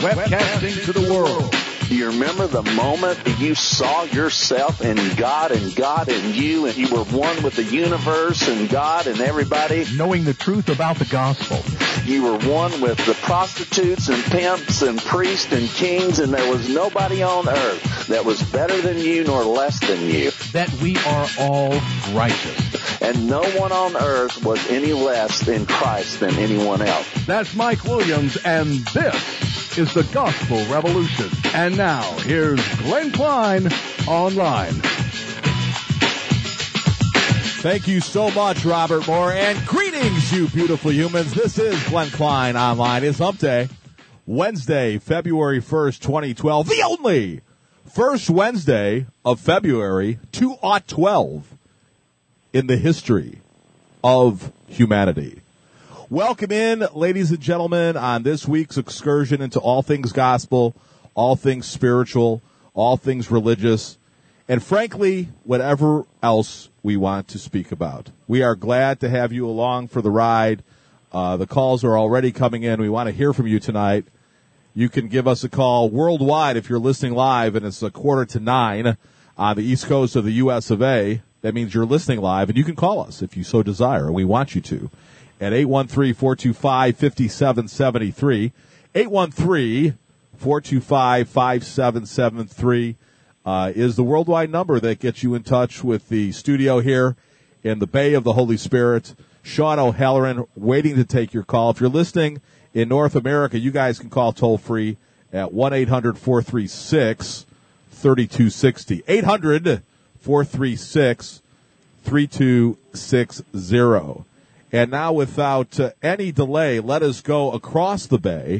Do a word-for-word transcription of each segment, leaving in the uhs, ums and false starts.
webcasting to the world. Do you remember the moment that you saw yourself in God and God in you, and you were one with the universe and God and everybody? Knowing the truth about the gospel. You were one with the prostitutes and pimps and priests and kings, and there was nobody on earth that was better than you nor less than you. That we are all righteous. And no one on earth was any less in Christ than anyone else. That's Mike Williams, and this is the Gospel Revolution. And now, here's Glenn Klein Online. Thank you so much, Robert Moore, and greetings, you beautiful humans. This is Glenn Klein Online. It's Hump Day, Wednesday, February first, twenty twelve, the only first Wednesday of February two thousand twelve in the history of humanity. Welcome in, ladies and gentlemen, on this week's excursion into all things gospel, all things spiritual, all things religious, and frankly, whatever else we want to speak about. We are glad to have you along for the ride. Uh, the calls are already coming in. We want to hear from you tonight. You can give us a call worldwide if you're listening live, and it's a quarter to nine on the East Coast of the U S of A. That means you're listening live, and you can call us if you so desire. We want you to. At eight one three, four two five, five seven seven three, eight one three, four two five, five seven seven three uh, is the worldwide number that gets you in touch with the studio here in the Bay of the Holy Spirit. Sean O'Halloran waiting to take your call. If you're listening in North America, you guys can call toll-free at one eight hundred, four three six, three two six zero. eight hundred, four three six, three two six zero. And now, without uh, any delay, let us go across the bay,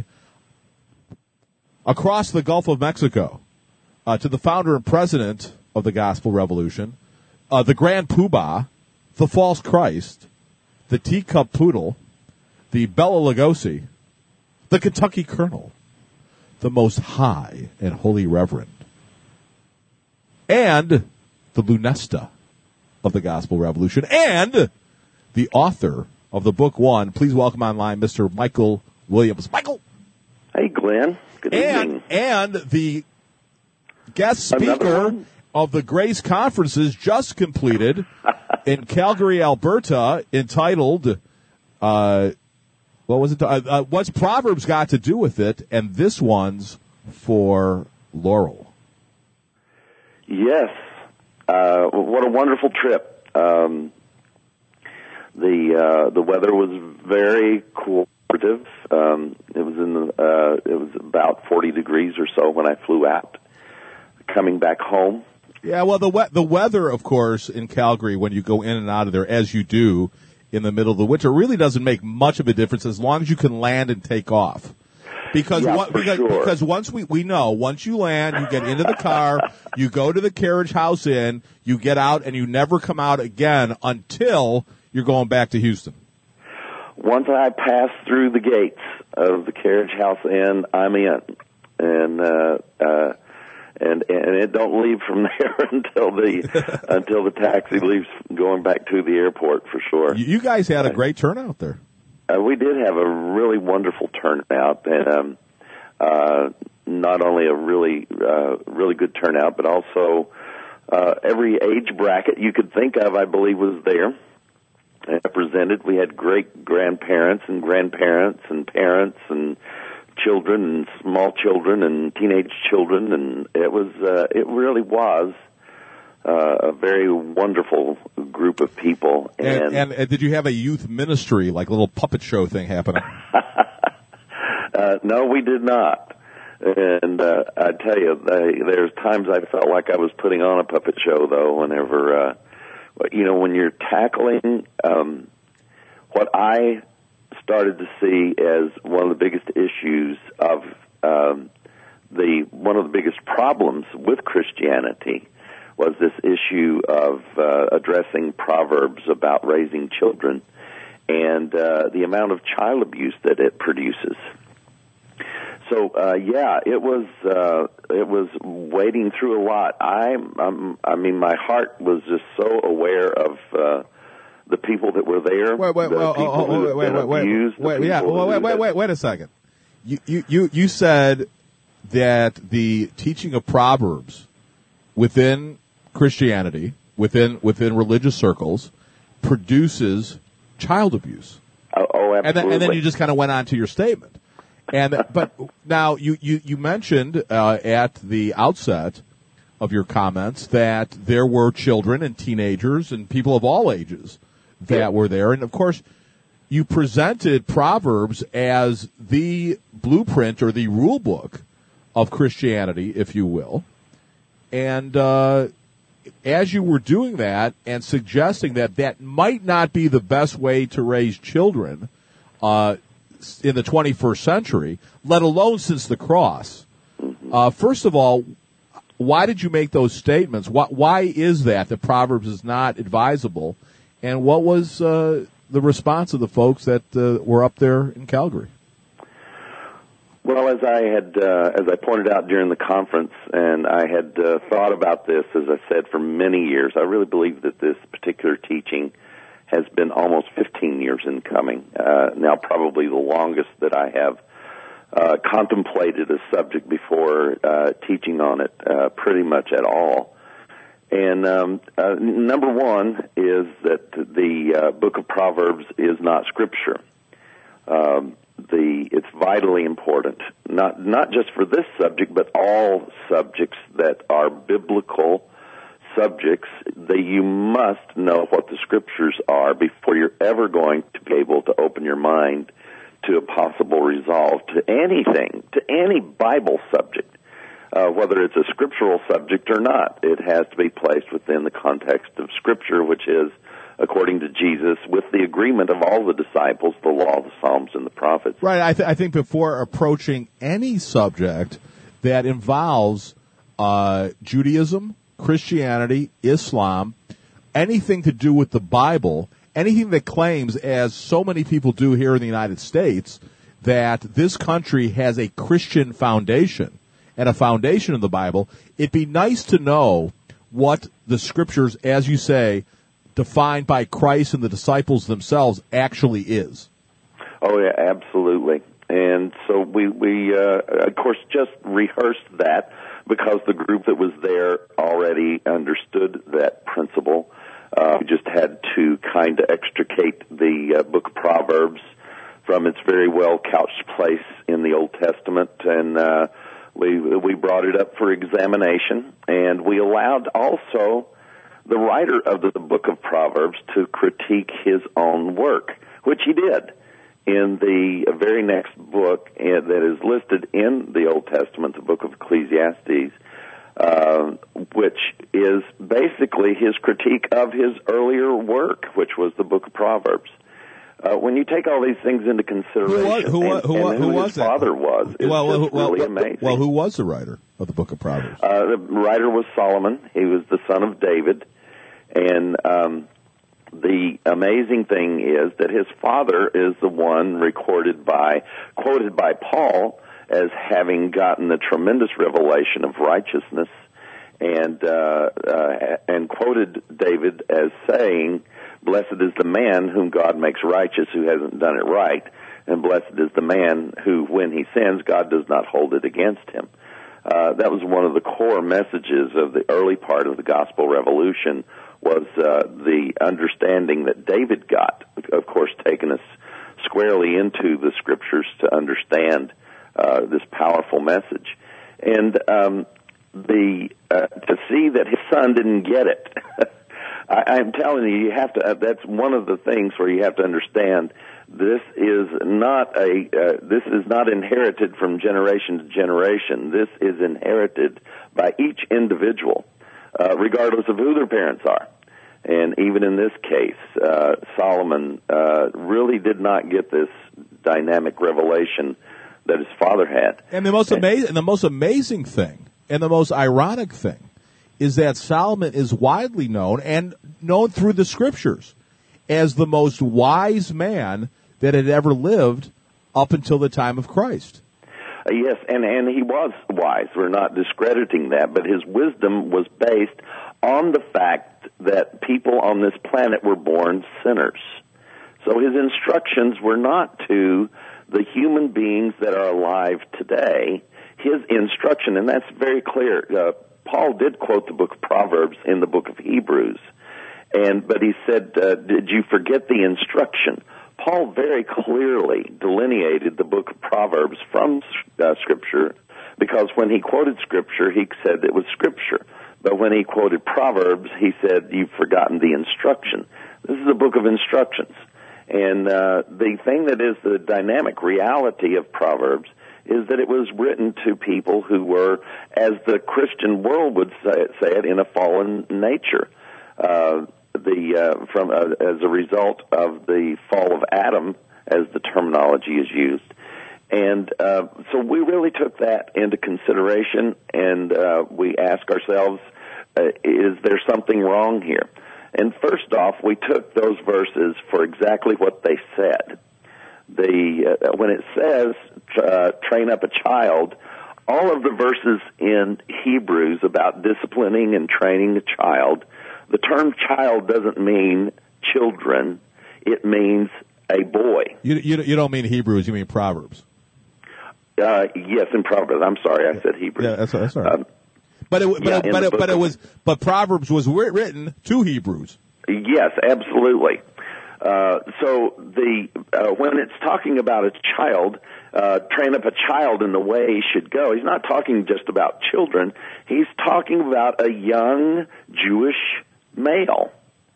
across the Gulf of Mexico, uh, to the founder and president of the Gospel Revolution, uh, the Grand Poobah, the False Christ, the Teacup Poodle, the Bela Lugosi, the Kentucky Colonel, the Most High and Holy Reverend, and the Lunesta of the Gospel Revolution, and the author of the book one. Please welcome online Mister Michael Williams. Michael! Hey, Glenn. Good and, evening. And the guest speaker of the Grace Conferences just completed in Calgary, Alberta, entitled, uh, what was it? Uh, uh, What's Proverbs Got to Do with It? And this one's for Laurel. Yes. Uh, what a wonderful trip. Um, The uh, the weather was very cooperative. Um, it was in the uh, it was about forty degrees or so when I flew out. Coming back home. Yeah, well, the we- the weather, of course, in Calgary when you go in and out of there, as you do in the middle of the winter, really doesn't make much of a difference as long as you can land and take off. Because yeah, one, for because, sure. because once we we know once you land, you get into the car, you go to the Carriage House Inn, you get out, and you never come out again until you're going back to Houston. Once I pass through the gates of the Carriage House Inn, I'm in, and uh, uh, and and it don't leave from there until the until the taxi leaves going back to the airport for sure. You guys had a great turnout there. Uh, we did have a really wonderful turnout, and um, uh, not only a really uh, really good turnout, but also uh, every age bracket you could think of, I believe, was there. Represented. We had great grandparents and grandparents and parents and children and small children and teenage children, and it was uh, it really was uh, a very wonderful group of people. And, And, and, and did you have a youth ministry, like a little puppet show thing happening? uh, no, we did not. And uh, I tell you, they, there's times I felt like I was putting on a puppet show, though, whenever. Uh, You know, when you're tackling um, what I started to see as one of the biggest issues of um, the one of the biggest problems with Christianity was this issue of uh, addressing Proverbs about raising children and uh, the amount of child abuse that it produces. So uh, yeah, it was uh, it was wading through a lot. I I'm, I mean, my heart was just so aware of uh, the people that were there. Wait, wait, the well, people oh, oh, who wait, had wait, been wait, abused, wait, the yeah, people wait, who wait, wait, had- wait, wait a second. You, you, you, you said that the teaching of Proverbs within Christianity, within within religious circles, produces child abuse. Oh, oh absolutely. And then, and then you just kind of went on to your statement. And but now you you you mentioned uh, at the outset of your comments that there were children and teenagers and people of all ages that yeah. were there, and of course you presented Proverbs as the blueprint or the rule book of Christianity, if you will. And uh, as you were doing that and suggesting that that might not be the best way to raise children uh, in the twenty-first century, let alone since the cross, uh, first of all, why did you make those statements? Why, why is that, that Proverbs is not advisable? And what was uh, the response of the folks that uh, were up there in Calgary? Well, as I had, uh, as I pointed out during the conference, and I had uh, thought about this, as I said, for many years, I really believe that this particular teaching has been almost fifteen years in coming. Uh, now, probably the longest that I have uh, contemplated a subject before uh, teaching on it, uh, pretty much at all. And um, uh, number one is that the uh, book of Proverbs is not Scripture. Um, the it's vitally important, not not just for this subject, but all subjects that are biblical subjects, that you must know what the Scriptures are before you're ever going to be able to open your mind to a possible resolve to anything, to any Bible subject, uh, whether it's a scriptural subject or not. It has to be placed within the context of Scripture, which is, according to Jesus, with the agreement of all the disciples, the law, the Psalms, and the prophets. Right. I, th- I think before approaching any subject that involves uh, Judaism, Christianity, Islam, anything to do with the Bible, anything that claims, as so many people do here in the United States, that this country has a Christian foundation and a foundation in the Bible, it'd be nice to know what the Scriptures, as you say, defined by Christ and the disciples themselves, actually is. Oh, yeah, absolutely. And so we, we uh, of course, just rehearsed that because the group that was there already understood that principle. Uh, we just had to kind of extricate the uh, book of Proverbs from its very well couched place in the Old Testament, and uh, we we brought it up for examination, and we allowed also the writer of the book of Proverbs to critique his own work, which he did in the very next book that is listed in the Old Testament, the book of Ecclesiastes, uh, which is basically his critique of his earlier work, which was the book of Proverbs. Uh, when you take all these things into consideration, who was, who, and, who, and who, who, who his was that? father was, is well, just well, really well, amazing. Well, who was the writer of the book of Proverbs? Uh, the writer was Solomon. He was the son of David. And um, the amazing thing is that his father is the one recorded by, quoted by Paul as having gotten a tremendous revelation of righteousness, and uh, uh, and quoted David as saying, "Blessed is the man whom God makes righteous, who hasn't done it right, and blessed is the man who, when he sins, God does not hold it against him." Uh, that was one of the core messages of the early part of the Gospel Revolution, was uh, the understanding that David got, of course, taking us squarely into the Scriptures to understand uh, this powerful message. And um, the uh, to see that his son didn't get it, I, I'm telling you, you have to. Uh, that's one of the things where you have to understand. This is not a. Uh, this is not inherited from generation to generation. This is inherited by each individual, uh, regardless of who their parents are. And even in this case, uh, Solomon uh, really did not get this dynamic revelation that his father had. And the most amazing, and the most amazing thing, and the most ironic thing, is that Solomon is widely known and known through the Scriptures as the most wise man that had ever lived up until the time of Christ. Uh, yes, and, and he was wise. We're not discrediting that, but his wisdom was based on the fact that people on this planet were born sinners. So his instructions were not to the human beings that are alive today. his instruction, and that's very clear. Uh, Paul did quote the book of Proverbs in the book of Hebrews, and but he said, uh, did you forget the instruction? Paul very clearly delineated the book of Proverbs from uh, Scripture, because when he quoted Scripture, he said it was Scripture. But when he quoted Proverbs, he said, you've forgotten the instruction. This is a book of instructions. And uh, the thing that is the dynamic reality of Proverbs is that it was written to people who were, as the Christian world would say it, say it in a fallen nature. Uh, the uh, from uh, as a result of the fall of Adam, as the terminology is used. And uh, so we really took that into consideration, and uh, we asked ourselves, uh, is there something wrong here? And first off, we took those verses for exactly what they said. The uh, when it says uh, train up a child, all of the verses in Hebrews about disciplining and training a child, the term child doesn't mean children. It means a boy. You, you, you don't mean Hebrews, you mean Proverbs. Uh, yes, in Proverbs. I'm sorry, I said Hebrews. Yeah, that's, that's all right. Um, but it, but yeah, it, but it, but it was but Proverbs was written to Hebrews. Yes, absolutely. Uh, so the uh, when it's talking about a child, uh, train up a child in the way he should go, he's not talking just about children. He's talking about a young Jewish male,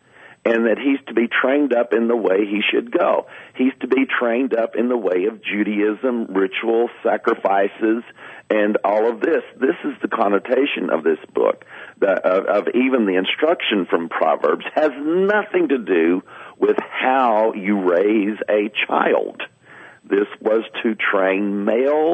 and that he's to be trained up in the way he should go. He's to be trained up in the way of Judaism, ritual, sacrifices, and all of this. This is the connotation of this book. The, of, of even the instruction from Proverbs has nothing to do with how you raise a child. This was to train males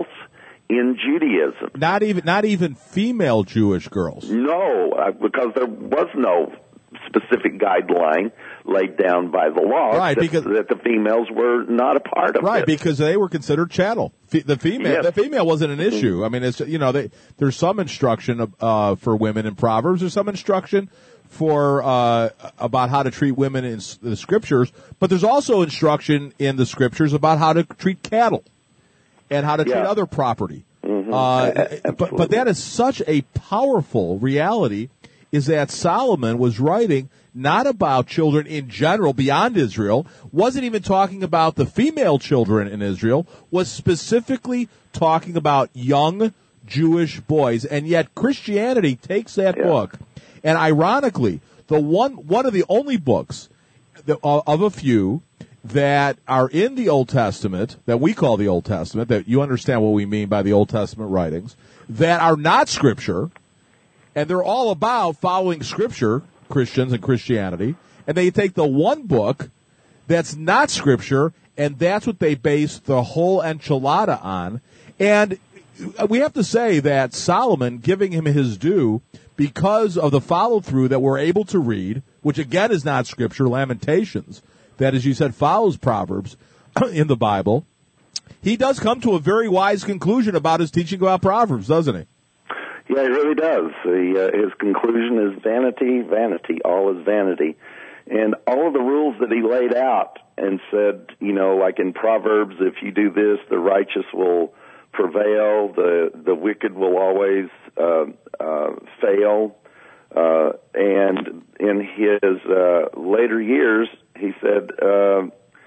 in Judaism. Not even, not even female Jewish girls. No, uh, because there was no specific guideline laid down by the law, right? That, because that the females were not a part of, right? This. Because they were considered chattel. Fe- the female, yes. the female wasn't an issue. I mean, it's you know, they, there's some instruction uh, for women in Proverbs. There's some instruction for uh, about how to treat women in the Scriptures, but there's also instruction in the Scriptures about how to treat cattle and how to treat yeah. other property. Mm-hmm. Uh, but but that is such a powerful reality. Is that Solomon was writing not about children in general beyond Israel, wasn't even talking about the female children in Israel, was specifically talking about young Jewish boys. And yet Christianity takes that yeah. book, and ironically, the one one of the only books that, of a few that are in the Old Testament, that we call the Old Testament, that you understand what we mean by the Old Testament writings, that are not Scripture. And they're all about following Scripture, Christians and Christianity, and they take the one book that's not Scripture, and that's what they base the whole enchilada on. And we have to say that Solomon, giving him his due, because of the follow-through that we're able to read, which again is not Scripture, Lamentations, that, as you said, follows Proverbs in the Bible, he does come to a very wise conclusion about his teaching about Proverbs, doesn't he? Yeah, he really does. The, uh, his conclusion is vanity, vanity, all is vanity. And all of the rules that he laid out and said, you know, like in Proverbs, if you do this, the righteous will prevail, the, the wicked will always uh, uh, fail. Uh, and in his uh, later years, he said, uh,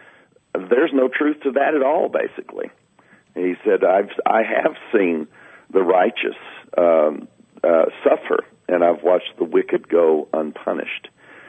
there's no truth to that at all, basically. He said, I've, I have seen the righteous Um, uh, suffer, and I've watched the wicked go unpunished.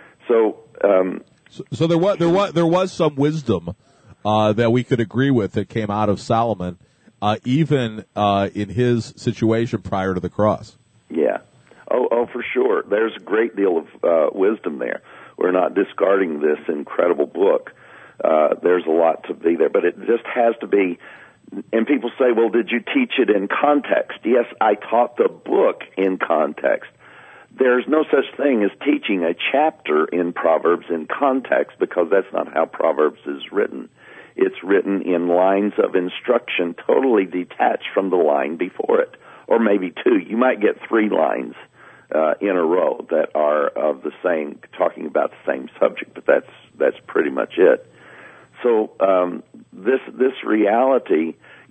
So, um, so, so there was there was there was some wisdom uh, that we could agree with that came out of Solomon, uh, even uh, in his situation prior to the cross. Yeah, oh, oh, for sure. There's a great deal of uh, wisdom there. We're not discarding this incredible book. Uh, there's a lot to be there, but it just has to be. And people say, well, did you teach it in context? Yes, I taught the book in context. There's no such thing as teaching a chapter in Proverbs in context, because that's not how Proverbs is written. It's written in lines of instruction totally detached from the line before it, or maybe two. You might get three lines uh, in a row that are of the same, talking about the same subject, but that's that's pretty much it. So um, this this reality,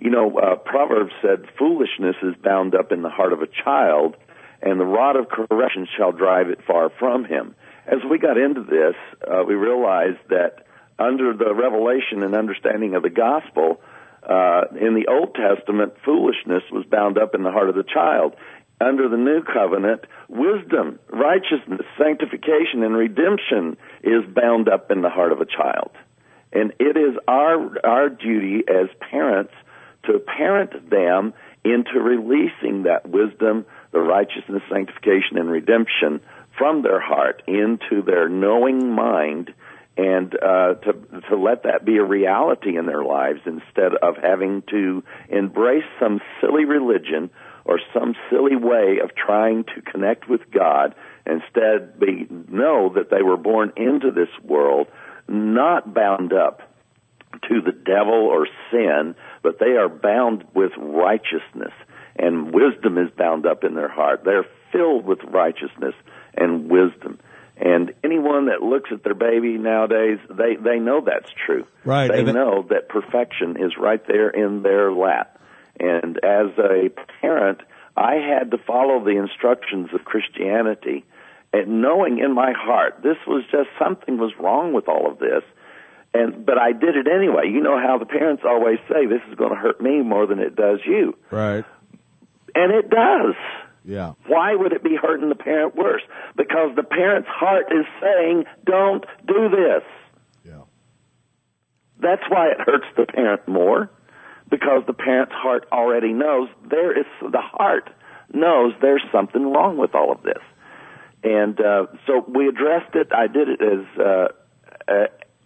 You know, uh, Proverbs said, foolishness is bound up in the heart of a child, and the rod of correction shall drive it far from him. As we got into this, uh, we realized that under the revelation and understanding of the gospel, uh, in the Old Testament, foolishness was bound up in the heart of the child. Under the New Covenant, wisdom, righteousness, sanctification, and redemption is bound up in the heart of a child. And it is our our duty as parents to parent them into releasing that wisdom, the righteousness, sanctification, and redemption from their heart into their knowing mind, and uh, to to let that be a reality in their lives instead of having to embrace some silly religion or some silly way of trying to connect with God. Instead, be know that they were born into this world not bound up to the devil or sin, but they are bound with righteousness, and wisdom is bound up in their heart. They're filled with righteousness and wisdom. And anyone that looks at their baby nowadays, they, they know that's true. Right. They then- know that perfection is right there in their lap. And as a parent, I had to follow the instructions of Christianity, and knowing in my heart this was just something was wrong with all of this. And but I did it anyway. You know how the parents always say, this is going to hurt me more than it does you. Right. And it does. Yeah. Why would it be hurting the parent worse? Because the parent's heart is saying, don't do this. Yeah. That's why it hurts the parent more, because the parent's heart already knows there is, the heart knows there's something wrong with all of this. And uh, so we addressed it. I did it as uh, uh,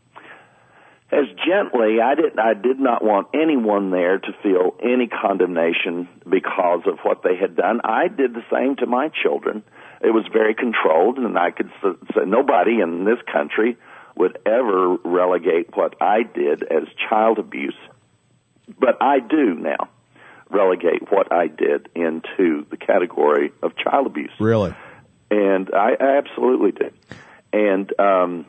as gently. I did I did not want anyone there to feel any condemnation because of what they had done. I did the same to my children. It was very controlled, and I could say nobody in this country would ever relegate what I did as child abuse. But I do now relegate what I did into the category of child abuse. Really? And I, I absolutely did. And um,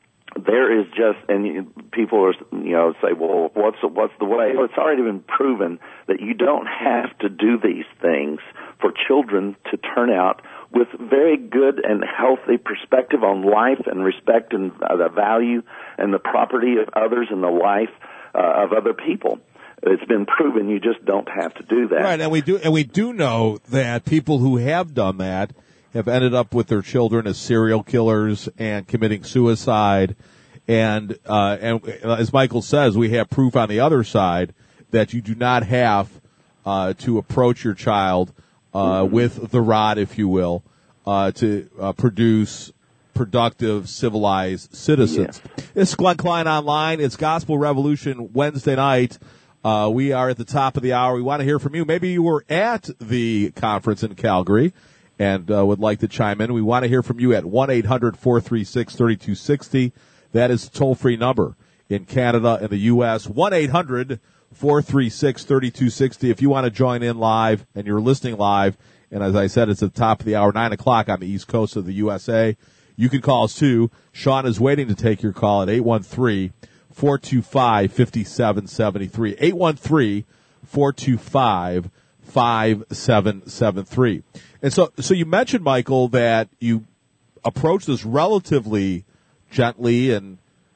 there is just, and you, people are, you know, say, well, what's the, what's the way? Well, it's already been proven that you don't have to do these things for children to turn out with very good and healthy perspective on life and respect and uh, the value and the property of others and the life uh, of other people. It's been proven you just don't have to do that. Right, and we do, and we do know that people who have done that have ended up with their children as serial killers and committing suicide. And uh, and as Michael says, we have proof on the other side that you do not have uh, to approach your child uh, mm-hmm. with the rod, if you will, uh, to uh, produce productive, civilized citizens. Yeah. This is Glenn Klein Online. It's Gospel Revolution Wednesday night. Uh, we are at the top of the hour. We want to hear from you. Maybe you were at the conference in Calgary and uh, would like to chime in. We want to hear from you at one eight hundred four three six three two six zero. That is the toll-free number in Canada and the U S one eight hundred four three six three two six zero. If you want to join in live and you're listening live, and as I said, it's at the top of the hour, nine o'clock on the East Coast of the U S A, you can call us too. Sean is waiting to take your call at eight one three, four two five, five seven seven three. eight one three, four two five, five seven seven three. And so, so you mentioned, Michael, that you approached this relatively gently and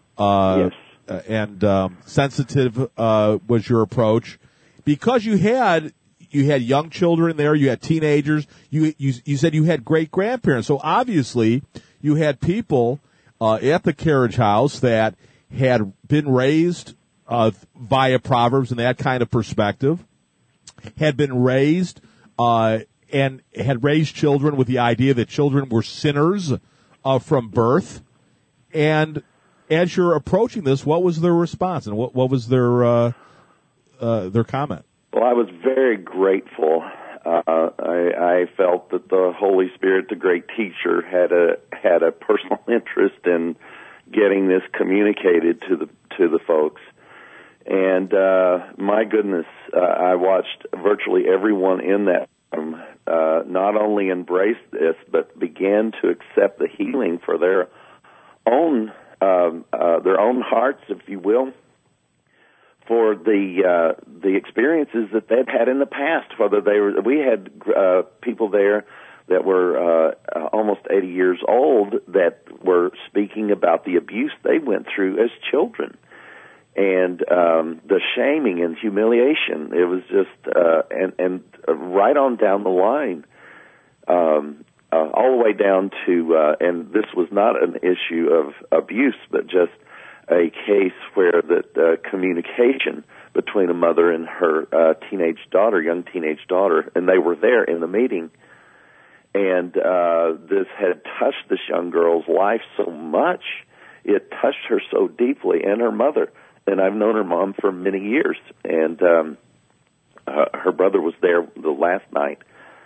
uh, yes. uh, and um, sensitive uh, was your approach, because you had you had young children there, you had teenagers, you you you said you had great grandparents, so obviously you had people uh, at the carriage house that had been raised uh, via Proverbs and that kind of perspective, had been raised uh, and had raised children with the idea that children were sinners uh, from birth. And as you're approaching this, what was their response, and what, what was their uh, uh, their comment? Well, I was very grateful. Uh, I, I felt that the Holy Spirit, the great teacher, had a had a personal interest in getting this communicated to the to the folks. And uh, my goodness, uh, I watched virtually everyone in that room uh, not only embrace this, but began to accept the healing for their own um, uh, their own hearts, if you will, for the uh, the experiences that they'd had in the past. Whether they were, we had uh, people there that were uh, uh, almost eighty years old that were speaking about the abuse they went through as children, and um, the shaming and humiliation. It was just uh, and and right on down the line. Um, Uh, all the way down to, uh, and this was not an issue of abuse, but just a case where the uh, communication between a mother and her uh, teenage daughter, young teenage daughter, and they were there in the meeting, and uh, this had touched this young girl's life so much, it touched her so deeply, and her mother, and I've known her mom for many years, and um, uh, her brother was there the last night.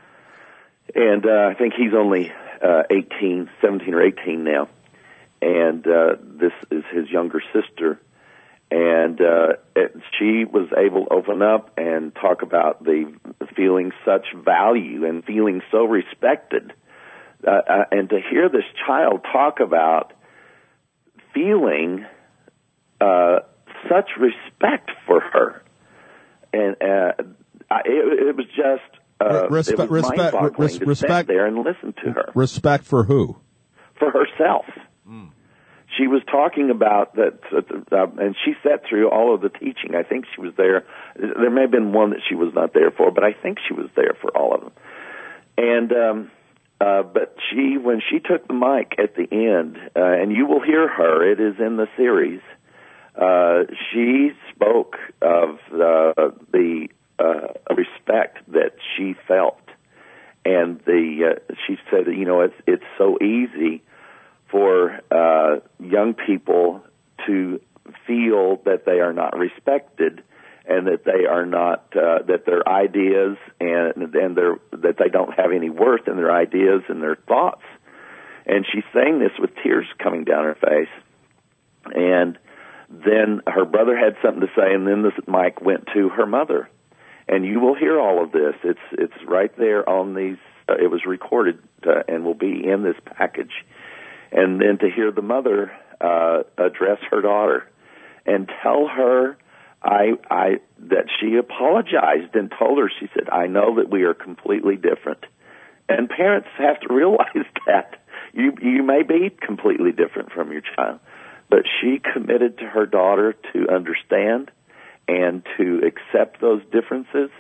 And uh, I think he's only uh, eighteen, seventeen or eighteen now. And uh, this is his younger sister. And uh, it, she was able to open up and talk about the feeling such value and feeling so respected. Uh, uh, and to hear this child talk about feeling uh, such respect for her. And uh, I, it, it was just... Uh, respect, it was respect, mind-boggling res, to respect, sit there and listen to her. Respect for who? For herself. Mm. She was talking about that, uh, and she sat through all of the teaching. I think she was there. There may have been one that she was not there for, but I think she was there for all of them. And um, uh, but she, when she took the mic at the end, uh, and you will hear her. It is in the series. Uh, she spoke of uh, the. Uh, a respect that she felt, and the uh, she said, you know, it's it's so easy for uh, young people to feel that they are not respected, and that they are not uh, that their ideas and and their that they don't have any worth in their ideas and their thoughts. And she's saying this with tears coming down her face, and then her brother had something to say, and then this mic went to her mother. And you will hear all of this. It's it's right there on these. Uh, it was recorded uh, and will be in this package. And then to hear the mother uh, address her daughter and tell her, I I that she apologized and told her. She said, "I know that we are completely different." And parents have to realize that you you may be completely different from your child, but she committed to her daughter to understand and to accept those differences,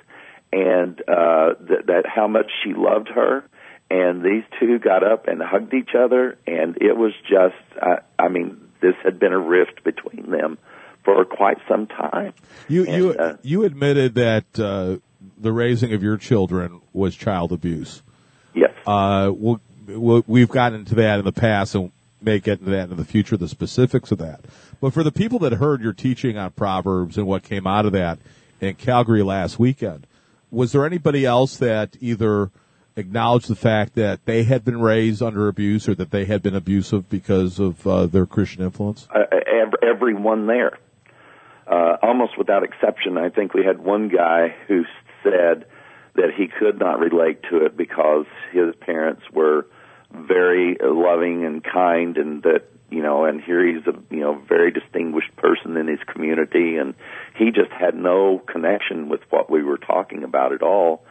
and uh, th- that how much she loved her. And these two got up and hugged each other, and it was just, uh, I mean, this had been a rift between them for quite some time. You and, you uh, you admitted that uh, the raising of your children was child abuse. Yes. Uh, we'll, we'll, we've gotten into that in the past, and may get into that in the future, the specifics of that. But for the people that heard your teaching on Proverbs and what came out of that in Calgary last weekend, was there anybody else that either acknowledged the fact that they had been raised under abuse or that they had been abusive because of uh, their Christian influence? Uh, everyone there. Uh, almost without exception, I think we had one guy who said that he could not relate to it because his parents were very loving and kind, and that, you know, and here he's a, you know, very distinguished person in his community, and he just had no connection with what we were talking about at all.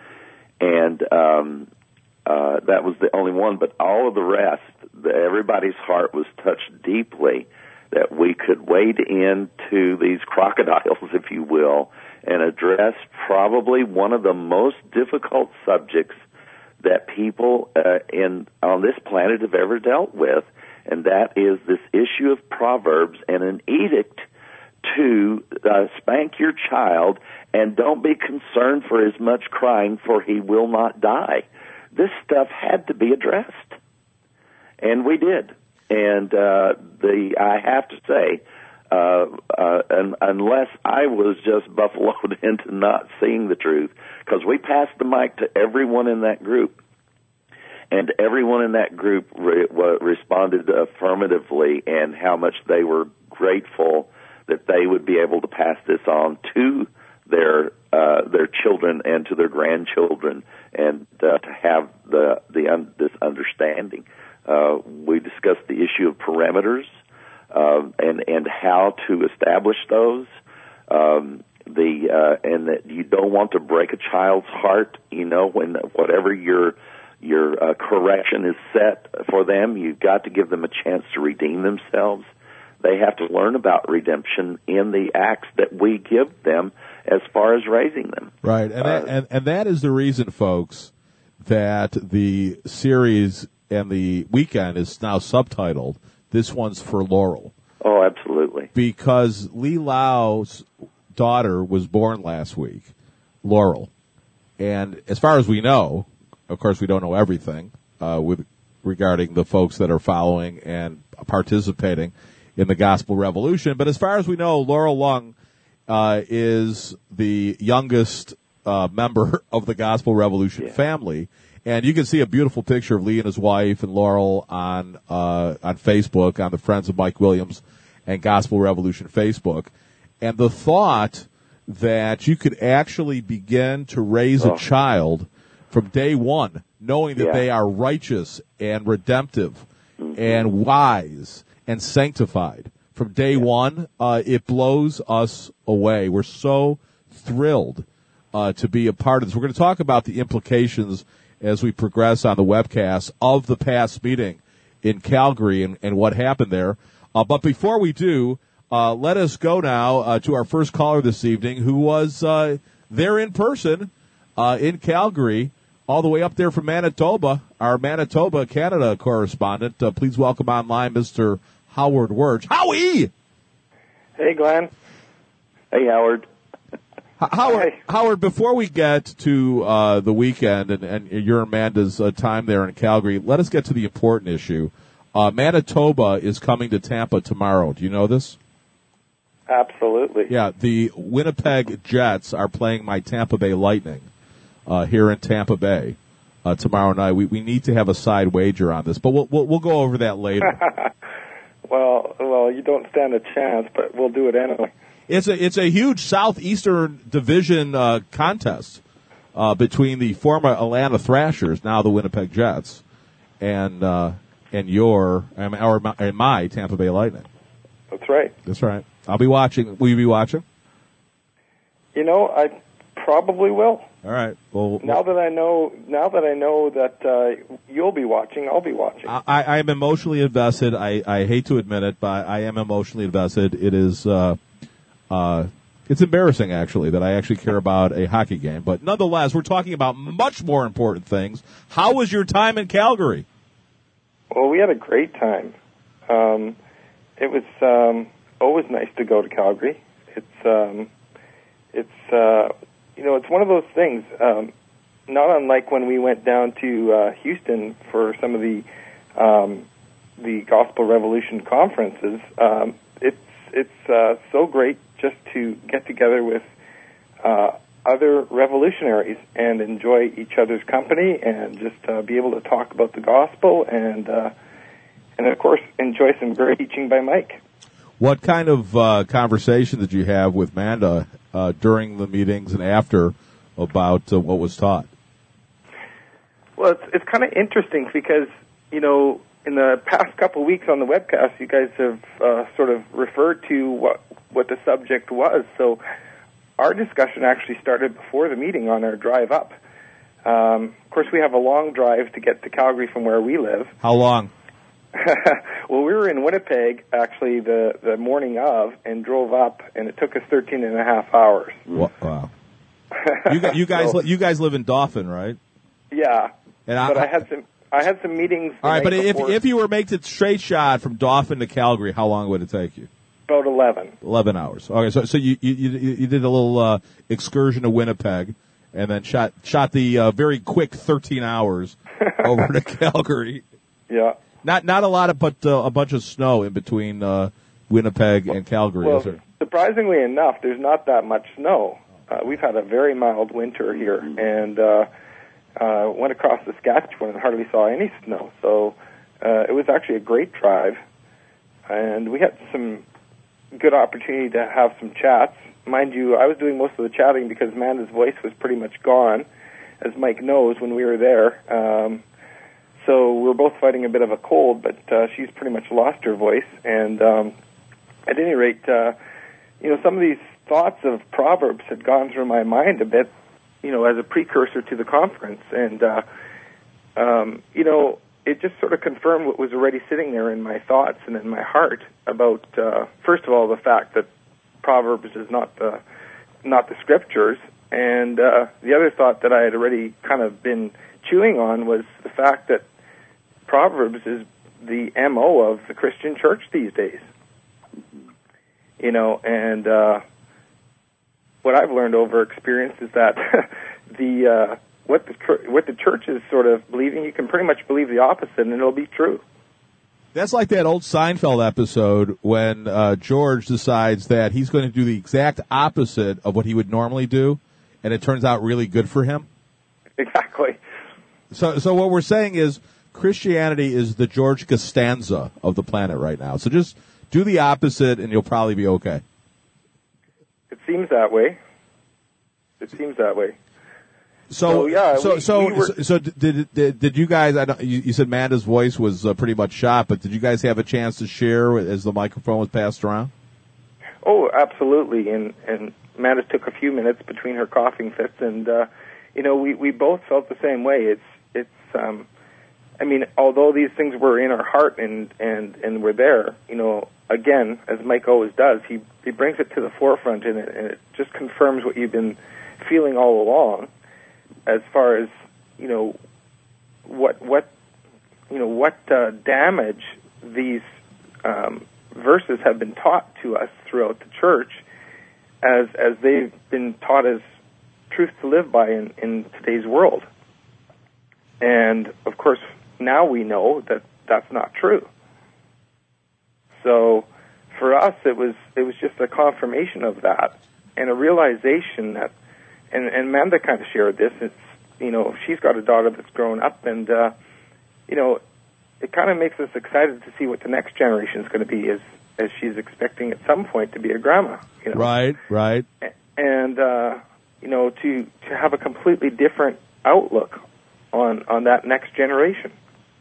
And um, uh, that was the only one, but all of the rest, the, everybody's heart was touched deeply that we could wade into these crocodiles, if you will, and address probably one of the most difficult subjects that people uh, in on this planet have ever dealt with, and that is this issue of Proverbs and an edict to uh, spank your child and don't be concerned for his much crying, for he will not die. This stuff had to be addressed, and we did. And uh, the I have to say, uh, uh, un- unless I was just buffaloed into not seeing the truth, because we passed the mic to everyone in that group, and everyone in that group re- w- responded affirmatively, and how much they were grateful that they would be able to pass this on to their uh, their children and to their grandchildren, and uh, to have the the un- this understanding. Uh, we discussed the issue of parameters uh, and and how to establish those. Um, the uh, and that you don't want to break a child's heart. You know, when whatever your your uh, correction is set for them, you've got to give them a chance to redeem themselves. They have to learn about redemption in the acts that we give them as far as raising them. Right, and that, uh, and, and that is the reason, folks, that the series and the weekend is now subtitled, This One's for Laurel. Oh, absolutely. Because Lee Lau's daughter was born last week, Laurel. And as far as we know, of course we don't know everything uh, with regarding the folks that are following and participating in the Gospel Revolution, but as far as we know, Laurel Lung uh, is the youngest uh, member of the Gospel Revolution yeah. family. And you can see a beautiful picture of Lee and his wife and Laurel on uh, on Facebook, on the Friends of Mike Williams and Gospel Revolution Facebook. And the thought that you could actually begin to raise oh. a child from day one, knowing that yeah. they are righteous and redemptive mm-hmm. and wise and sanctified from day yeah. one, uh, it blows us away. We're so thrilled uh, to be a part of this. We're going to talk about the implications as we progress on the webcast of the past meeting in Calgary and, and what happened there. Uh, but before we do, uh, let us go now uh, to our first caller this evening, who was uh, there in person uh, in Calgary, all the way up there from Manitoba, our Manitoba, Canada correspondent. Uh, please welcome online Mister Howard Wirch. Howie! Hey, Glenn. Hey, Howard. Howard, Hi. Howard, before we get to uh, the weekend and, and your Amanda's uh, time there in Calgary, let us get to the important issue. Uh, Manitoba is coming to Tampa tomorrow. Do you know this? Absolutely. Yeah, the Winnipeg Jets are playing my Tampa Bay Lightning uh, here in Tampa Bay uh, tomorrow night. We we need to have a side wager on this, but we'll we'll, we'll go over that later. well, well, you don't stand a chance, but we'll do it anyway. It's a it's a huge Southeastern Division uh, contest uh, between the former Atlanta Thrashers, now the Winnipeg Jets, and uh, and your and our and my Tampa Bay Lightning. That's right. That's right. I'll be watching. Will you be watching? You know, I probably will. All right. Well, now that I know, now that I know that uh, you'll be watching, I'll be watching. I, I am emotionally invested. I, I hate to admit it, but I am emotionally invested. It is. Uh, Uh, it's embarrassing, actually, that I actually care about a hockey game. But nonetheless, we're talking about much more important things. How was your time in Calgary? Well, we had a great time. Um, it was um, always nice to go to Calgary. It's, um, it's uh, you know, it's one of those things. Um, not unlike when we went down to uh, Houston for some of the um, the Gospel Revolution conferences. Um, it's it's uh, so great just to get together with uh, other revolutionaries and enjoy each other's company and just uh, be able to talk about the gospel and, uh, and of course, enjoy some great teaching by Mike. What kind of uh, conversation did you have with Amanda uh, during the meetings and after about uh, what was taught? Well, it's, it's kind of interesting because, you know, in the past couple of weeks on the webcast, you guys have uh, sort of referred to what what the subject was. So our discussion actually started before the meeting on our drive up. Um, of course, we have a long drive to get to Calgary from where we live. How long? Well, we were in Winnipeg, actually, the, the morning of, and drove up, and it took us thirteen and a half hours. Wow. you, you, guys, so, you guys live in Dauphin, right? Yeah, and but I, I had some... I had some meetings. All right, but if before. if you were making it straight shot from Dauphin to Calgary, how long would it take you? About eleven. Eleven hours. Okay, so so you you you did a little uh, excursion to Winnipeg, and then shot shot the uh, very quick thirteen hours over to Calgary. Yeah. Not not a lot of, but uh, a bunch of snow in between uh, Winnipeg and Calgary. Well, is there? Surprisingly enough, there's not that much snow. Uh, we've had a very mild winter here, and. Uh, Uh, went across Saskatchewan and hardly saw any snow. So uh, it was actually a great drive. And we had some good opportunity to have some chats. Mind you, I was doing most of the chatting because Amanda's voice was pretty much gone, as Mike knows, when we were there. Um, so we were both fighting a bit of a cold, but uh, she's pretty much lost her voice. And um, at any rate, uh, you know, some of these thoughts of Proverbs had gone through my mind a bit, you know, as a precursor to the conference. And, uh, um, you know, it just sort of confirmed what was already sitting there in my thoughts and in my heart about, uh, first of all, the fact that Proverbs is not the not the scriptures, and uh, the other thought that I had already kind of been chewing on was the fact that Proverbs is the M O of the Christian church these days. You know, and uh, what I've learned over experience is that the uh, what the what the church is sort of believing, you can pretty much believe the opposite, and it'll be true. That's like that old Seinfeld episode when uh, George decides that he's going to do the exact opposite of what he would normally do, and it turns out really good for him. Exactly. So, so what we're saying is Christianity is the George Costanza of the planet right now. So just do the opposite, and you'll probably be okay. It seems that way. It seems that way. So, so yeah. So, we, so, we were, so, so did, did did you guys? I don't, you, you said Amanda's voice was uh, pretty much shot, but did you guys have a chance to share as the microphone was passed around? Oh, absolutely. And and Amanda took a few minutes between her coughing fits, and uh, you know, we, we both felt the same way. It's it's. Um, I mean, although these things were in our heart and and and were there, you know, again, as Mike always does, he he brings it to the forefront, and it, and it just confirms what you've been feeling all along. As far as, you know, what what you know what uh, damage these um, verses have been taught to us throughout the church, as as they've been taught as truth to live by in, in today's world. And of course, now we know that that's not true. So, for us, it was it was just a confirmation of that and a realization that. And, and Amanda kind of shared this. It's, you know, she's got a daughter that's grown up, and, uh, you know, it kind of makes us excited to see what the next generation is going to be as, as she's expecting at some point to be a grandma. You know? Right, right. And, uh, you know, to, to have a completely different outlook on, on that next generation.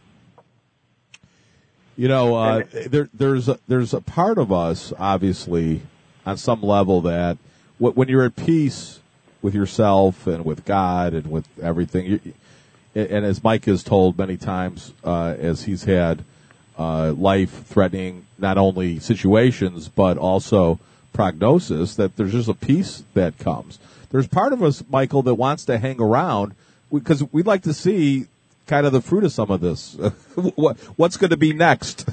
You know, uh, there, there's a, there's a part of us, obviously, on some level that when you're at peace with yourself and with God and with everything. You, and as Mike has told many times, uh, as he's had uh, life-threatening not only situations but also prognosis, that there's just a peace that comes. There's part of us, Michael, that wants to hang around because we'd like to see kind of the fruit of some of this. what, what's going to be next?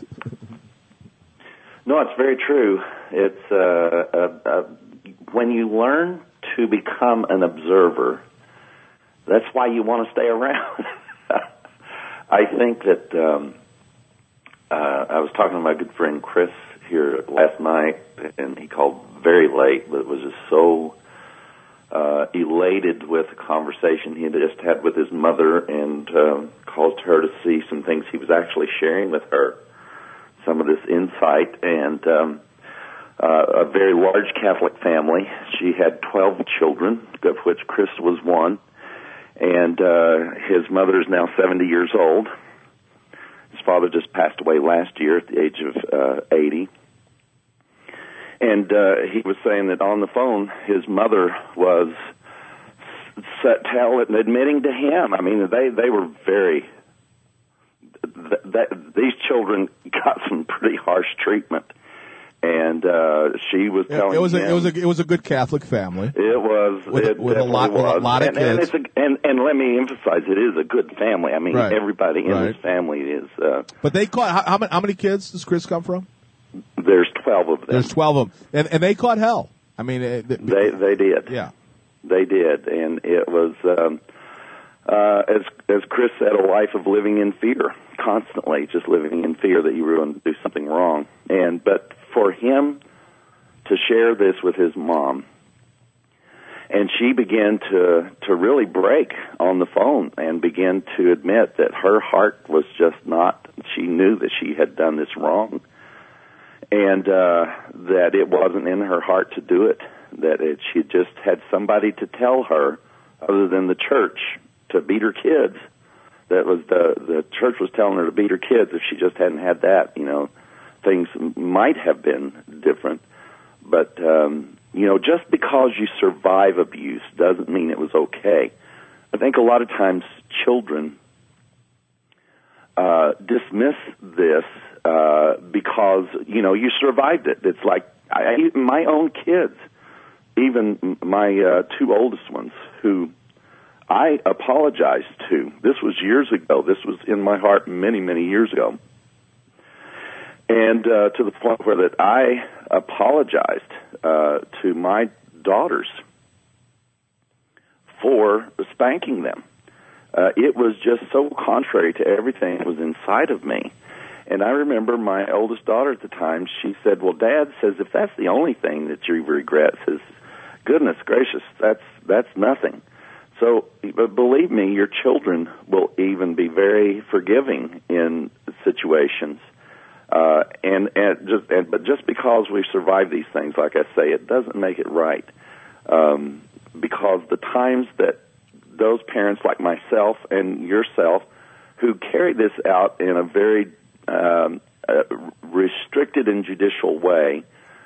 No, it's very true. It's uh, uh, uh, when you learn to become an observer, that's why you want to stay around. I think that um, uh, I was talking to my good friend Chris here last night, and he called very late, but was just so uh, elated with the conversation he had just had with his mother, and um, caused her to see some things he was actually sharing with her, some of this insight, and um, Uh, a very large Catholic family. She had twelve children, of which Chris was one, and uh, his mother is now seventy years old. His father just passed away last year at the age of uh, eighty. And uh, he was saying that on the phone, his mother was set, tell, admitting to him, I mean, they, they were very, th- that, these children got some pretty harsh treatment. And uh, she was telling it was a, him, it was a it was a good Catholic family. It was with, it with a lot was. with a lot of and, kids. And, it's a, and and let me emphasize, it is a good family. I mean, right. everybody in right. this family is. Uh, but they caught how, how many how many kids does Chris come from? There's twelve of them. There's twelve of them, and and they caught hell. I mean, it, it, they they did. Yeah, they did, and it was. Um, Uh, as as Chris said, a life of living in fear, constantly just living in fear that you were going to do something wrong. And but for him to share this with his mom, and she began to to really break on the phone and began to admit that her heart was just not. She knew that she had done this wrong, and uh, that it wasn't in her heart to do it. That it, she just had somebody to tell her, other than the church, to beat her kids. That was the the church was telling her to beat her kids. If she just hadn't had that, you know, things might have been different. But um, you know, just because you survive abuse doesn't mean it was okay. I think a lot of times children uh, dismiss this uh, because, you know, you survived it. It's like I, my own kids, even my uh, two oldest ones, who I apologized to. This was years ago. This was in my heart many, many years ago. And uh, to the point where that I apologized uh, to my daughters for spanking them. Uh, it was just so contrary to everything that was inside of me. And I remember my oldest daughter at the time, she said, well, Dad says, if that's the only thing that you regret, says, goodness gracious, that's that's nothing. So believe me, your children will even be very forgiving in situations. Uh, and, and just, and, but just because we survive these things, like I say, it doesn't make it right. Um, because the times that those parents like myself and yourself who carry this out in a very um, uh, restricted and judicial way,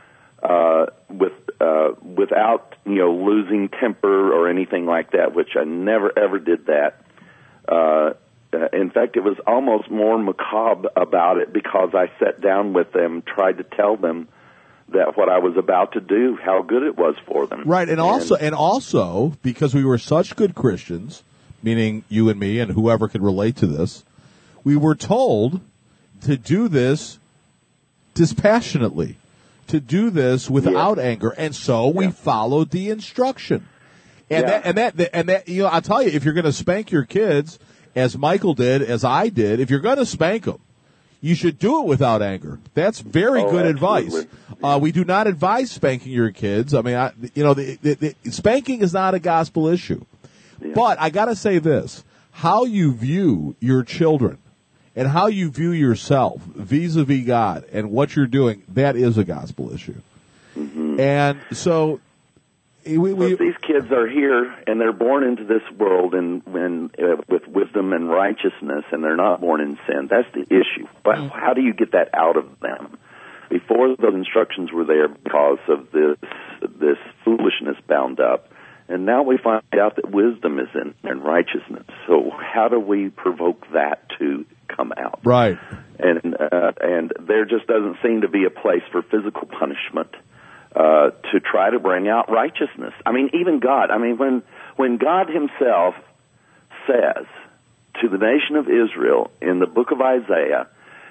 uh, with uh, without you know losing temper or anything like that, which I never ever did that. Uh, in fact, it was almost more macabre about it because I sat down with them, tried to tell them that what I was about to do, how good it was for them. Right, and, and also, and also because we were such good Christians, meaning you and me and whoever could relate to this, we were told to do this dispassionately, to do this without yeah. anger, and so we yeah. followed the instruction. And yeah. that, and that, and that, you know, I'll tell you, if you're going to spank your kids, as Michael did, as I did, if you're going to spank them, you should do it without anger. That's very oh, good absolutely. advice. Uh, we do not advise spanking your kids. I mean, I, you know, the, the, the, spanking is not a gospel issue. Yeah. But I got to say this: how you view your children and how you view yourself vis-a-vis God and what you're doing, that is a gospel issue. Mm-hmm. And so, we, we, these kids are here and they're born into this world and, and uh, with wisdom and righteousness, and they're not born in sin. That's the issue. But mm-hmm. how do you get that out of them? Before those instructions were there because of this this foolishness bound up, and now we find out that wisdom is in and righteousness. So how do we provoke that to come out? Right. And uh, and there just doesn't seem to be a place for physical punishment uh, to try to bring out righteousness. I mean, even God. I mean, when when God Himself says to the nation of Israel in the book of Isaiah,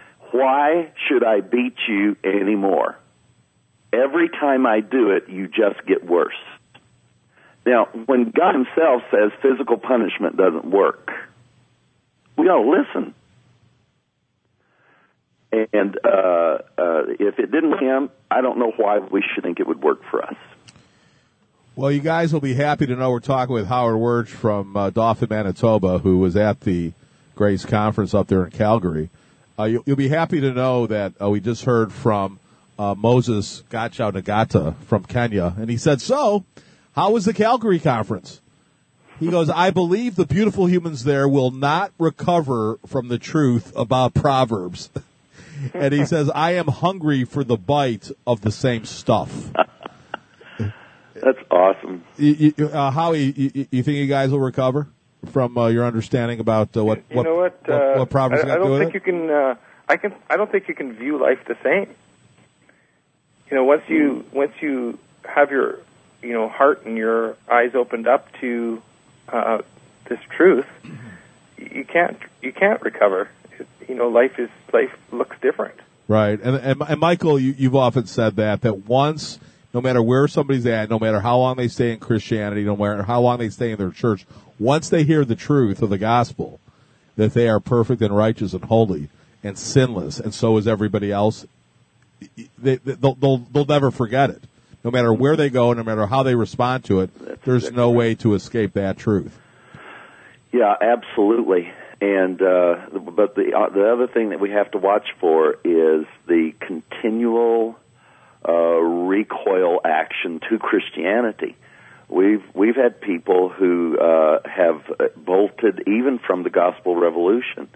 why should I beat you anymore? Every time I do it, you just get worse. Now, when God Himself says physical punishment doesn't work, we ought to listen. And uh, uh, if it didn't work for Him, I don't know why we should think it would work for us. Well, you guys will be happy to know we're talking with Howard Wirch from uh, Dauphin, Manitoba, who was at the Grace Conference up there in Calgary. Uh, you, you'll be happy to know that uh, we just heard from uh, Moses Gachao Nagata from Kenya, and he said, so, how was the Calgary Conference? He goes, I believe the beautiful humans there will not recover from the truth about Proverbs. And he says, I am hungry for the bite of the same stuff. That's awesome. You, you, uh, Howie, you, you think you guys will recover from uh, your understanding about uh, what, you what, know what, what, uh, what Proverbs I, I got to do don't with think it? you can. Uh, I can. I don't think you can view life the same. You know, once you once you have your you know heart and your eyes opened up to uh, this truth, you can't you can't recover. It, you know, life is life looks different. Right, and and, and Michael, you, you've often said that that once, no matter where somebody's at, no matter how long they stay in Christianity, no matter how long they stay in their church, once they hear the truth of the gospel, that they are perfect and righteous and holy and sinless, and so is everybody else, they, they'll, they'll, they'll never forget it. No matter where they go, no matter how they respond to it, That's there's exactly no right. way to escape that truth. Yeah, absolutely. And uh, but the uh, the other thing that we have to watch for is the continual uh, recoil action to Christianity. We've we've had people who uh, have bolted even from the gospel revolution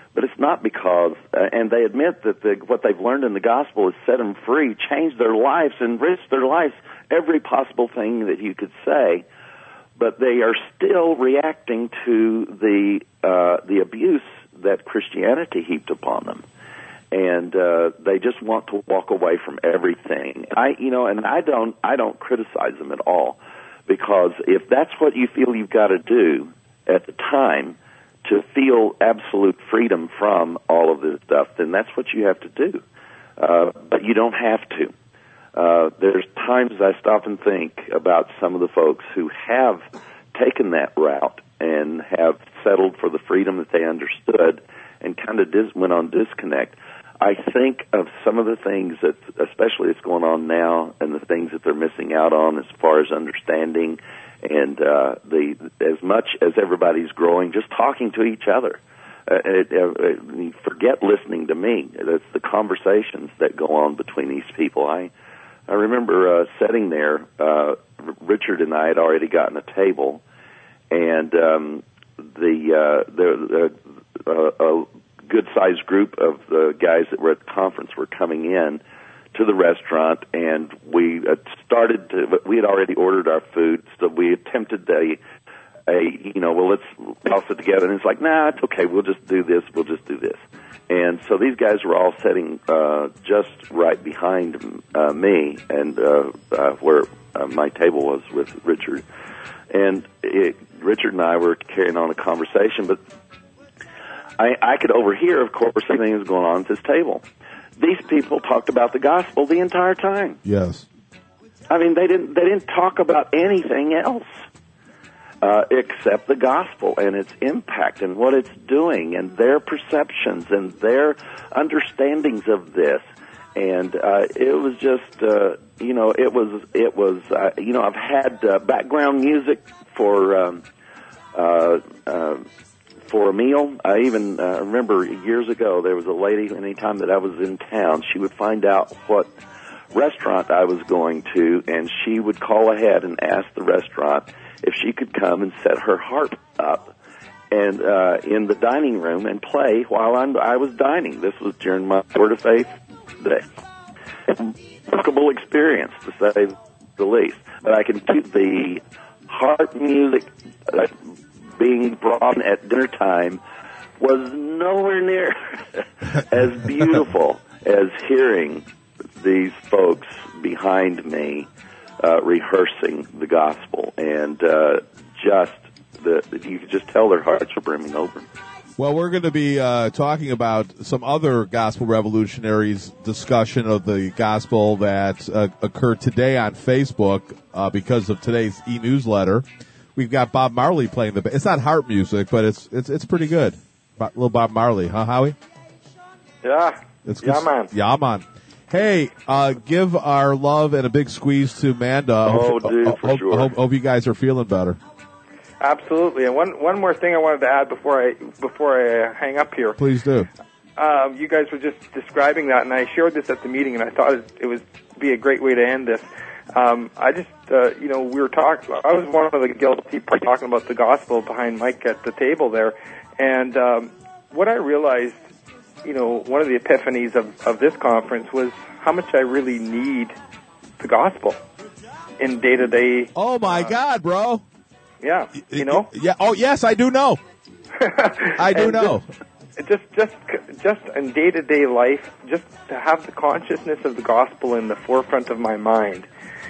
but it's not because, uh, and they admit that the, what they've learned in the gospel has set them free, changed their lives, enriched their lives, every possible thing that you could say, but they are still reacting to the uh, the abuse that Christianity heaped upon them. And uh, they just want to walk away from everything. I, you know, and I don't, I don't criticize them at all, because if that's what you feel you've got to do at the time to feel absolute freedom from all of this stuff, then that's what you have to do. Uh, but you don't have to. Uh, there's times I stop and think about some of the folks who have taken that route and have settled for the freedom that they understood and kind of dis- went on disconnect. I think of some of the things that, especially that's going on now, and the things that they're missing out on as far as understanding, and uh, the as much as everybody's growing, just talking to each other. Uh, it, uh, forget listening to me. It's the conversations that go on between these people. I I remember uh, sitting there. Uh, Richard and I had already gotten a table, and um, the uh, the uh, uh, good-sized group of the guys that were at the conference were coming in to the restaurant, and we had started to, we had already ordered our food, so we attempted a, a you know, well, let's toss it together, and it's like, nah, it's okay, we'll just do this, we'll just do this. And so these guys were all sitting uh, just right behind uh, me, and uh, uh, where uh, my table was with Richard. And it, Richard and I were carrying on a conversation, but I, I could overhear, of course, everything that was going on at this table. These people talked about the gospel the entire time. Yes. I mean, they didn't they didn't talk about anything else uh, except the gospel and its impact and what it's doing and their perceptions and their understandings of this. And uh, it was just, uh, you know, it was it was, uh, you know, I've had uh, background music for. Um, uh, uh, For a meal. I even uh, remember years ago there was a lady, anytime that I was in town, she would find out what restaurant I was going to, and she would call ahead and ask the restaurant if she could come and set her harp up and uh, in the dining room and play while I'm, I was dining. This was during my Word of Faith day. Remarkable experience, to say the least. But I can keep the harp music uh, being brought in at dinner time was nowhere near as beautiful as hearing these folks behind me uh, rehearsing the gospel, and uh, just the you could just tell their hearts are brimming over. Well, we're going to be uh, talking about some other gospel revolutionaries' discussion of the gospel that uh, occurred today on Facebook uh, because of today's e-newsletter. We've got Bob Marley playing the. It's not harp music, but it's it's it's pretty good. Bo- little Bob Marley, huh, Howie? Yeah. It's yeah, good. man. Yeah, man. Hey, uh, give our love and a big squeeze to Amanda. Oh, hope, dude, uh, for hope, sure. Hope, hope you guys are feeling better. Absolutely. And one one more thing I wanted to add before I before I uh, hang up here. Please do. Um, you guys were just describing that, and I shared this at the meeting, and I thought it, it would be a great way to end this. Um, I just, uh, you know, we were talking, I was one of the guilty parties talking about the gospel behind Mike at the table there. And um, what I realized, you know, one of the epiphanies of, of this conference was how much I really need the gospel in day-to-day. Oh, my uh, God, bro. Yeah, you know? Yeah. Oh, yes, I do know. I do know. Just, just, just in day-to-day life, just to have the consciousness of the gospel in the forefront of my mind.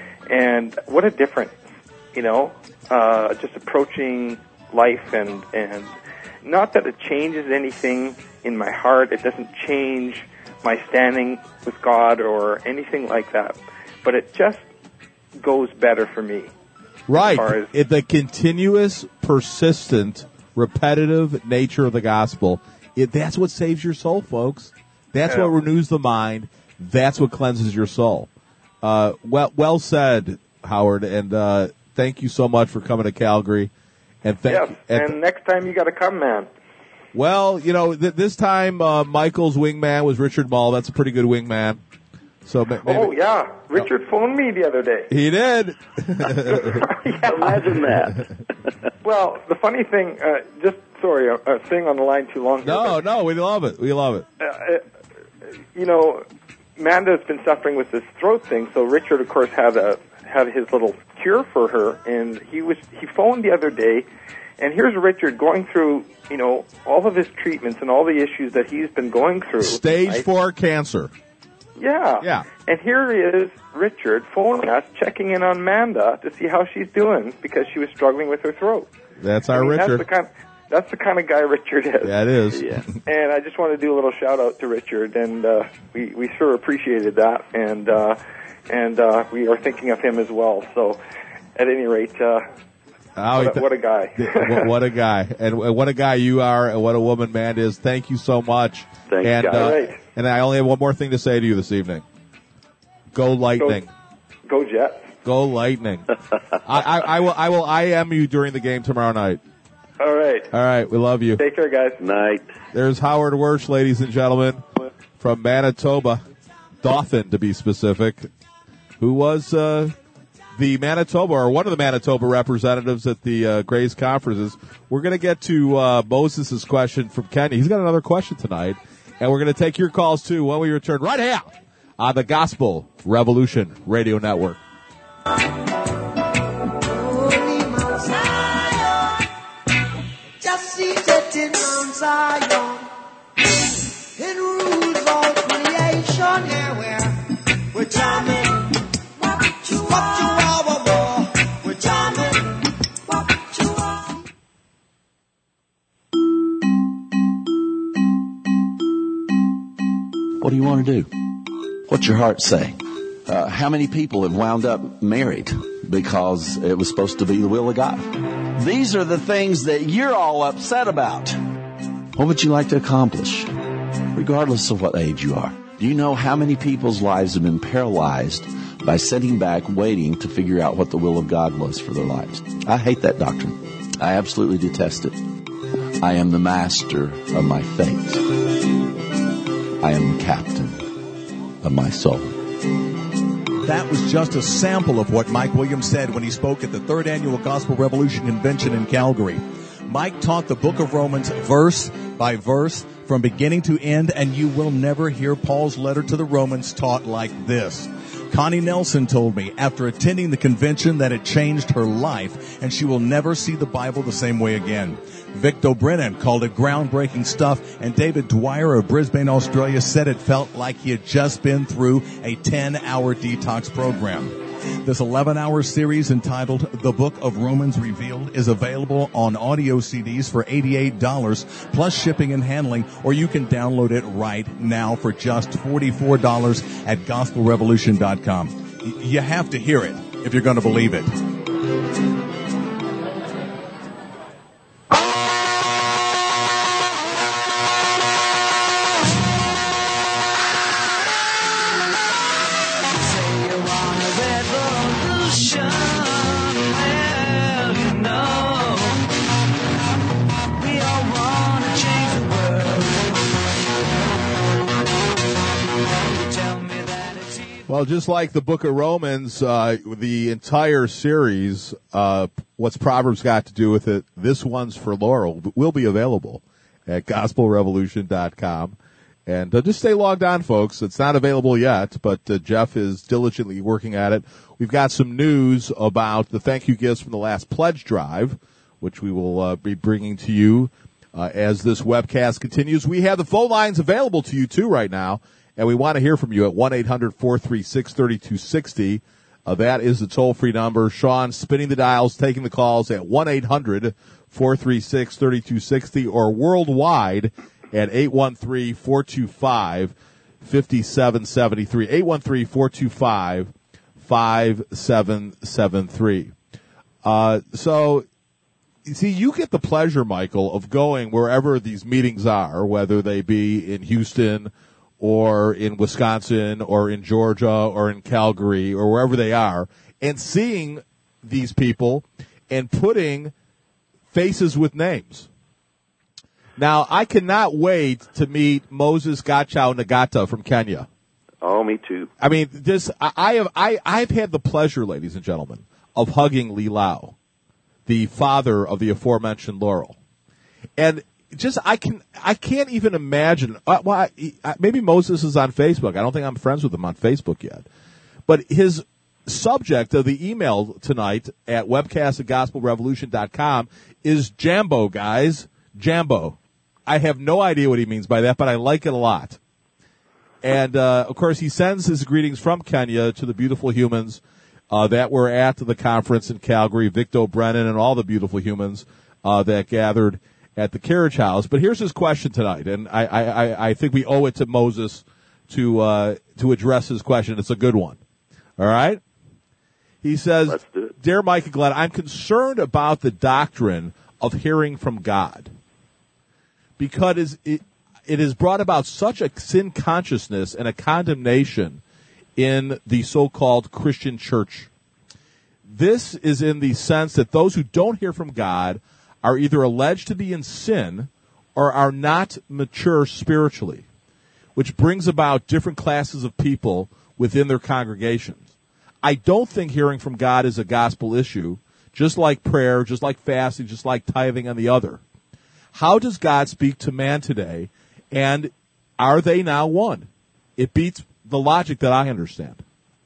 And what a difference, you know, uh, just approaching life and, and not that it changes anything in my heart. It doesn't change my standing with God or anything like that. But it just goes better for me. Right. As as it, the continuous, persistent, repetitive nature of the gospel, it, that's what saves your soul, folks. That's yeah. what renews the mind. That's what cleanses your soul. Uh, well, well said, Howard, and uh, thank you so much for coming to Calgary. And thank yes, and, and next time you got to come, man. Well, you know, th- this time uh, Michael's wingman was Richard Mull. That's a pretty good wingman. So maybe, oh yeah, Richard oh. phoned me the other day. He did. yeah. Imagine that. Well, the funny thing, uh, just sorry, I'm uh, staying on the line too long. No, here, no, we love it. We love it. Uh, uh, you know, Amanda's been suffering with this throat thing, so Richard, of course, had a had his little cure for her, and he was he phoned the other day, and here's Richard going through, you know, all of his treatments and all the issues that he's been going through. Stage right? four cancer. Yeah. Yeah. And here is Richard phoning us, checking in on Amanda to see how she's doing because she was struggling with her throat. That's our I mean, Richard. That's the kind. That's the kind of guy Richard is. That is. Yeah. And I just want to do a little shout out to Richard, and uh, we we sure appreciated that, and uh, and uh, we are thinking of him as well. So, at any rate, uh, Oh, what, a, what a guy! what, what a guy, and what a guy you are, and what a woman man is. Thank you so much. Thanks, and, guys. uh, All right. and I only have one more thing to say to you this evening. Go Lightning. Go, go Jets! Go Lightning. I, I, I will. I will. I am you during the game tomorrow night. All right. All right. We love you. Take care, guys. Night. There's Howard Wirsch, ladies and gentlemen, from Manitoba, Dauphin to be specific, who was uh, the Manitoba, or one of the Manitoba representatives at the uh, Grays conferences. We're going to get to uh, Moses' question from Kenya. He's got another question tonight, and we're going to take your calls, too, when we return right here on the Gospel Revolution Radio Network. Just seated on Zion, it rules all creation. Yeah, we're, we're jamming. What you are, we're jamming. What you are. What do you want to do? What's your heart say? Uh, how many people have wound up married because it was supposed to be the will of God? These are the things that you're all upset about. What would you like to accomplish, regardless of what age you are? Do you know how many people's lives have been paralyzed by sitting back waiting to figure out what the will of God was for their lives? I hate that doctrine. I absolutely detest it. I am the master of my fate. I am the captain of my soul. That was just a sample of what Mike Williams said when he spoke at the third annual Gospel Revolution Convention in Calgary. Mike taught the book of Romans verse by verse from beginning to end, and you will never hear Paul's letter to the Romans taught like this. Connie Nelson told me after attending the convention that it changed her life, and she will never see the Bible the same way again. Victor Brennan called it groundbreaking stuff, and David Dwyer of Brisbane, Australia said it felt like he had just been through a ten-hour detox program. This eleven-hour series entitled The Book of Romans Revealed is available on audio C Ds for eighty-eight dollars plus shipping and handling, or you can download it right now for just forty-four dollars at gospel revolution dot com. Y- you have to hear it if you're going to believe it. Well, just like the book of Romans, uh, the entire series, uh, what's Proverbs got to do with it, this one's for Laurel, will be available at gospel revolution dot com. And uh, just stay logged on, folks. It's not available yet, but uh, Jeff is diligently working at it. We've got some news about the thank you gifts from the last pledge drive, which we will uh, be bringing to you uh, as this webcast continues. We have the phone lines available to you, too, right now. And we want to hear from you at one eight hundred four three six three two six zero. Uh, that is the toll-free number. Sean spinning the dials, taking the calls at one eight hundred four three six three two six zero or worldwide at eight one three four two five five seven seven three. eight one three four two five five seven seven three. Uh, so, you see, you get the pleasure, Michael, of going wherever these meetings are, whether they be in Houston or in Wisconsin, or in Georgia, or in Calgary, or wherever they are, and seeing these people and putting faces with names. Now, I cannot wait to meet Moses Gachao Nagata from Kenya. Oh, me too. I mean, this I, I have I I've had the pleasure, ladies and gentlemen, of hugging Lee Lau, the father of the aforementioned Laurel. And just I can I can't even imagine. Uh, well, I, maybe Moses is on Facebook. I don't think I'm friends with him on Facebook yet. But his subject of the email tonight at webcast at gospel revolution dot com is Jambo, guys. Jambo. I have no idea what he means by that, but I like it a lot. And, uh, of course, he sends his greetings from Kenya to the beautiful humans uh, that were at the conference in Calgary, Victor Brennan and all the beautiful humans uh, that gathered at the Carriage House. But here's his question tonight, and I, I, I think we owe it to Moses to uh, to address his question. It's a good one. All right? He says, Dear Mike and Glenn, I'm concerned about the doctrine of hearing from God because it, it has brought about such a sin consciousness and a condemnation in the so-called Christian church. This is in the sense that those who don't hear from God are either alleged to be in sin or are not mature spiritually, which brings about different classes of people within their congregations. I don't think hearing from God is a gospel issue, just like prayer, just like fasting, just like tithing and the other. How does God speak to man today, and are they now one? It beats the logic that I understand.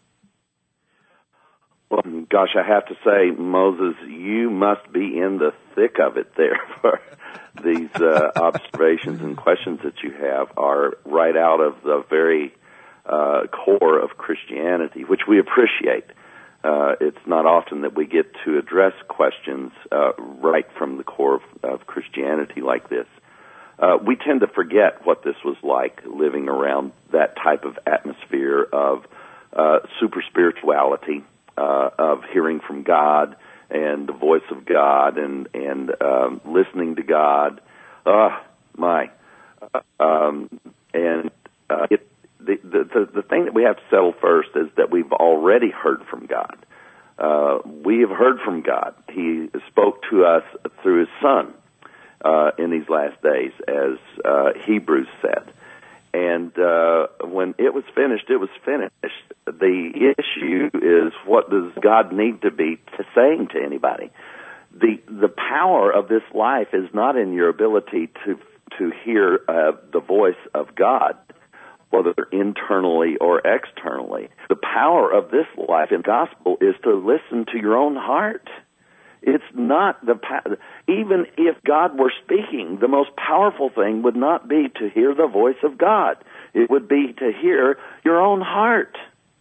Well, gosh, I have to say, Moses, you must be in the thick of it there. For these uh, observations and questions that you have are right out of the very uh, core of Christianity, which we appreciate. Uh, it's not often that we get to address questions uh, right from the core of, of Christianity like this. Uh, we tend to forget what this was like living around that type of atmosphere of uh, super spirituality, uh, of hearing from God and the voice of God and, and um, listening to God. Oh, my. Uh, um, and uh, it, the, the, the thing that we have to settle first is that we've already heard from God. Uh, we have heard from God. He spoke to us through His Son. Uh, in these last days, as uh, Hebrews said. And uh, when it was finished, it was finished. The issue is, what does God need to be saying to anybody? The the power of this life is not in your ability to to hear uh, the voice of God, whether internally or externally. The power of this life in gospel is to listen to your own heart. It's not the, even if God were speaking, the most powerful thing would not be to hear the voice of God. It would be to hear your own heart.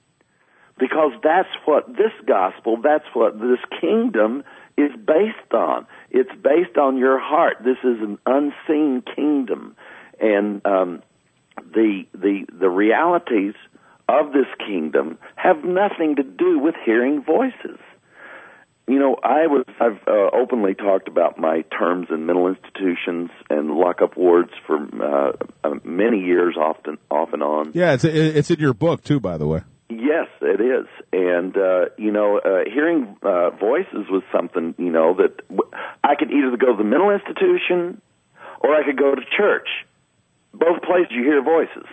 Because that's what this gospel, that's what this kingdom is based on. It's based on your heart. This is an unseen kingdom. And, um, the, the, the realities of this kingdom have nothing to do with hearing voices. You know, I was, I've uh, openly talked about my terms in mental institutions and lockup wards for uh, uh, many years, often, off and on. Yeah, it's it's in your book too, by the way. Yes, it is. And uh, you know, uh, hearing uh, voices was something, you know, that w- I could either go to the mental institution or I could go to church. Both places you hear voices.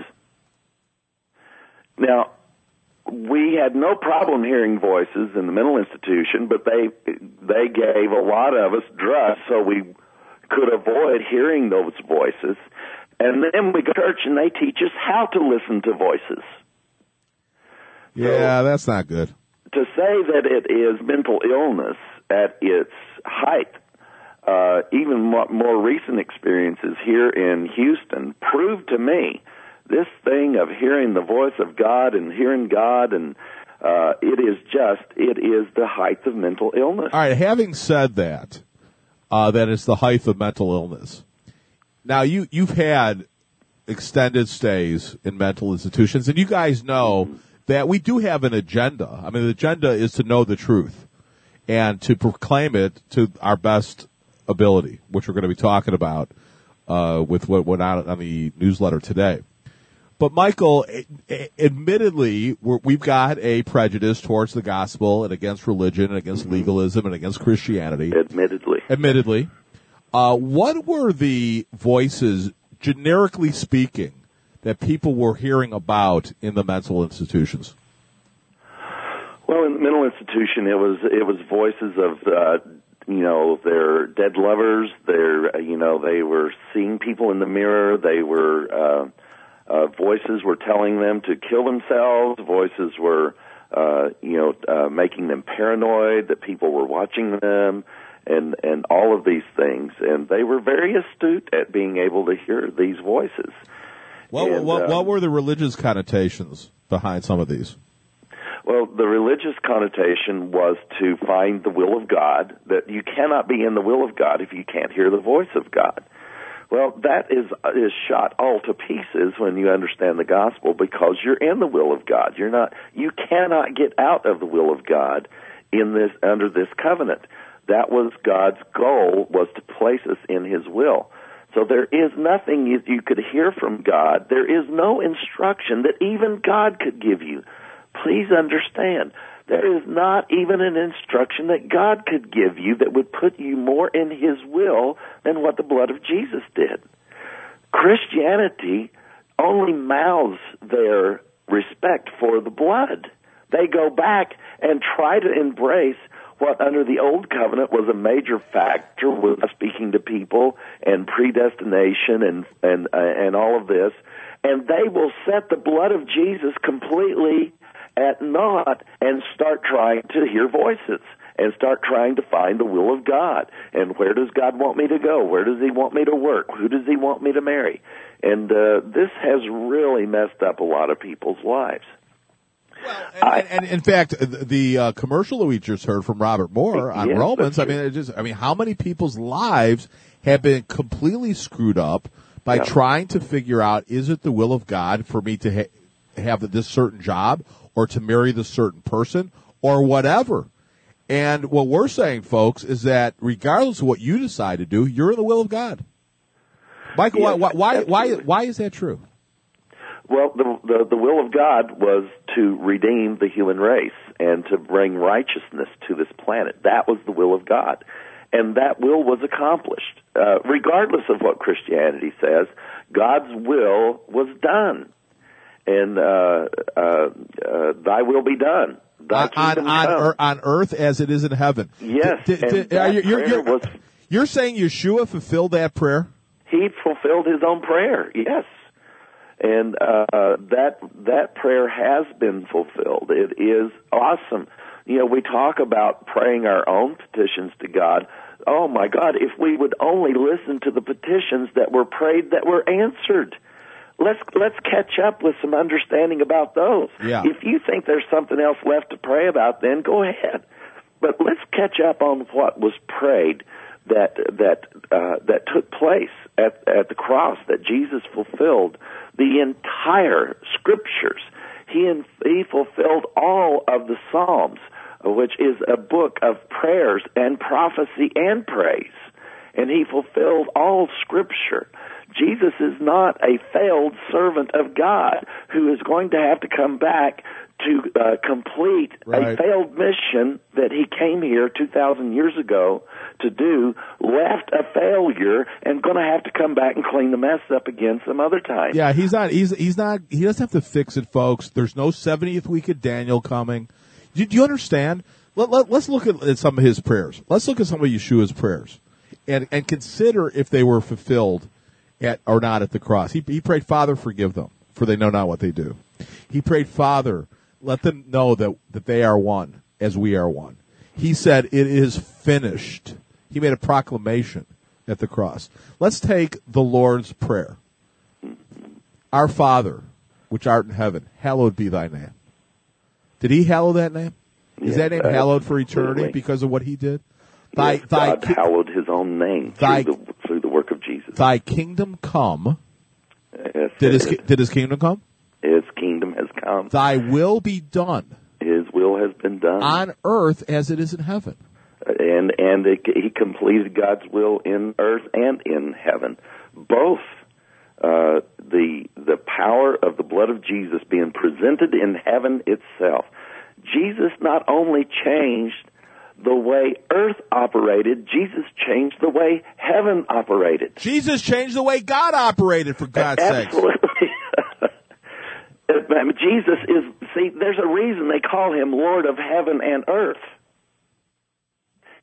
Now, we had no problem hearing voices in the mental institution, but they they gave a lot of us drugs so we could avoid hearing those voices. And then we go to church and they teach us how to listen to voices. Yeah, so, that's not good. To say that it is mental illness at its height, uh, even more, more recent experiences here in Houston prove to me this thing of hearing the voice of God and hearing God, and uh, it is just, it is the height of mental illness. All right, having said that, uh, that it's the height of mental illness. Now, you, you've had extended stays in mental institutions, and you guys know mm-hmm. that we do have an agenda. I mean, the agenda is to know the truth and to proclaim it to our best ability, which we're going to be talking about uh, with what went out on the newsletter today. But, Michael, admittedly, we're, we've got a prejudice towards the gospel and against religion and against legalism and against Christianity. Admittedly. Admittedly. Uh, what were the voices, generically speaking, that people were hearing about in the mental institutions? Well, in the mental institution, it was it was voices of uh, you know, they're dead lovers. They're, you know, they were seeing people in the mirror. They were, uh, uh, voices were telling them to kill themselves. Voices were, uh, you know, uh, making them paranoid that people were watching them, and, and all of these things. And they were very astute at being able to hear these voices. What, and, what, um, what were the religious connotations behind some of these? Well, the religious connotation was to find the will of God, that you cannot be in the will of God if you can't hear the voice of God. Well, that is is shot all to pieces when you understand the gospel, because you're in the will of God. You're not, you cannot get out of the will of God in this, under this covenant. That was God's goal, was to place us in His will. So there is nothing you, you could hear from God. There is no instruction that even God could give you. Please understand, there is not even an instruction that God could give you that would put you more in His will than what the blood of Jesus did. Christianity only mouths their respect for the blood. They go back and try to embrace what under the old covenant was a major factor with speaking to people and predestination and and uh, and all of this, and they will set the blood of Jesus completely at naught and start trying to hear voices and start trying to find the will of God. And where does God want me to go? Where does He want me to work? Who does He want me to marry? And uh, this has really messed up a lot of people's lives. Well, and, and, and in fact, the uh, commercial that we just heard from Robert Moore on yes, Romans, I mean, it just, I mean, how many people's lives have been completely screwed up by yeah. trying to figure out, is it the will of God for me to ha- have this certain job, or to marry this certain person, or whatever? And what we're saying, folks, is that regardless of what you decide to do, you're in the will of God. Michael, yes, why, why, why, why is that true? Well, the, the the will of God was to redeem the human race and to bring righteousness to this planet. That was the will of God, and that will was accomplished. Uh, regardless of what Christianity says, God's will was done, and uh, uh, uh, Thy will be done. Thy on on, on, earth, on earth as it is in heaven. Yes, d- d- and d- are you, you're, prayer you're, was, you're saying Yeshua fulfilled that prayer? He fulfilled His own prayer. Yes. And uh, that that prayer has been fulfilled. It is awesome. You know, we talk about praying our own petitions to God. Oh my God, if we would only listen to the petitions that were prayed that were answered. Let's let's catch up with some understanding about those. Yeah. If you think there's something else left to pray about, then go ahead. But let's catch up on what was prayed that that uh, that took place at at the cross, that Jesus fulfilled the entire Scriptures. He in, he fulfilled all of the Psalms, which is a book of prayers and prophecy and praise. And He fulfilled all Scripture. Jesus is not a failed servant of God who is going to have to come back to uh, complete right. a failed mission that He came here two thousand years ago to do, left a failure, and going to have to come back and clean the mess up again some other time. Yeah, he's not. He's he's not. He doesn't have to fix it, folks. There's no seventieth week of Daniel coming. Do, do you understand? Let, let, let's look at, at some of His prayers. Let's look at some of Yeshua's prayers, and and consider if they were fulfilled at or not at the cross. He he prayed, Father, forgive them, for they know not what they do. He prayed, Father, let them know that, that they are one as we are one. He said, it is finished. He made a proclamation at the cross. Let's take the Lord's Prayer. Our Father, which art in heaven, hallowed be thy name. Did He hallow that name? Is Yes, that name hallowed for eternity absolutely. because of what He did? Thy, Yes, thy God hallowed His own name thy, through, the, through the work of Jesus. Thy kingdom come. Yes, Did his, it- did his kingdom come? His kingdom has come. Thy will be done His will has been done. on earth as it is in heaven. and and it, He completed God's will in earth and in heaven. Both uh, the the power of the blood of Jesus being presented in heaven itself. Jesus not only changed the way earth operated, Jesus changed the way heaven operated. Jesus changed the way God operated, for God's sake. Absolutely. I mean, Jesus is, see, there's a reason they call Him Lord of heaven and earth.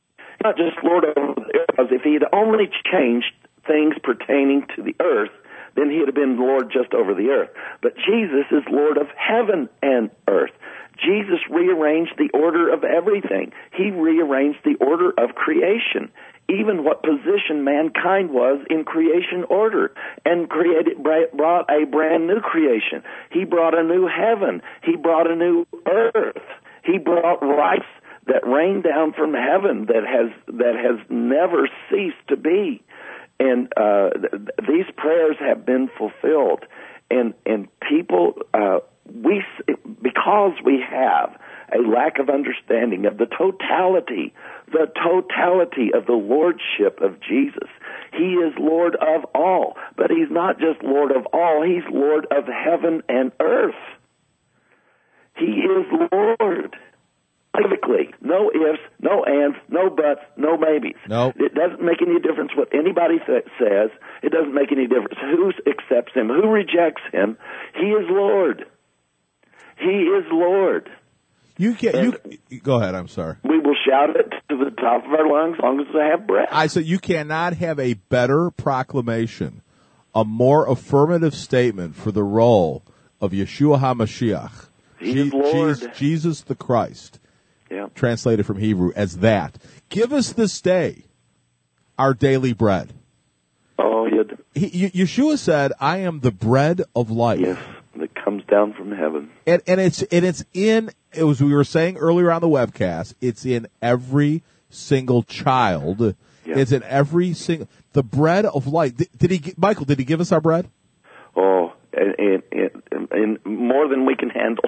not just Lord over the earth, because if he had only changed things pertaining to the earth, then he'd have been Lord just over the earth. But Jesus is Lord of heaven and earth. Jesus rearranged the order of everything. He rearranged the order of creation, even what position mankind was in creation order, and created, brought a brand new creation. He brought a new heaven. He brought a new earth. He brought rights that rain down from heaven that has that has never ceased to be. And uh, th- these prayers have been fulfilled. And and people, uh, we because we have a lack of understanding of the totality, the totality of the lordship of Jesus. He is Lord of all, but he's not just Lord of all, he's Lord of heaven and earth. He is Lord. Unequivocally. No ifs, no ands, no buts, no maybes. No. It doesn't make any difference what anybody th- says. It doesn't make any difference who accepts him, who rejects him. He is Lord. He is Lord. You can you go ahead. I'm sorry. We will shout it to the top of our lungs as long as we have breath. I said you cannot have a better proclamation, a more affirmative statement for the role of Yeshua HaMashiach. He Je- is Lord. Jesus, Jesus the Christ. Yeah. Translated from Hebrew as that. Give us this day our daily bread. Oh, yeah. He, Yeshua said, "I am the bread of life." Yes, that comes down from heaven. And, and it's and it's in, as we were saying earlier on the webcast, it's in every single child. Yeah. It's in every single, the bread of life. Did, did he, Michael, did he give us our bread? Oh, and, and, and, and more than we can handle.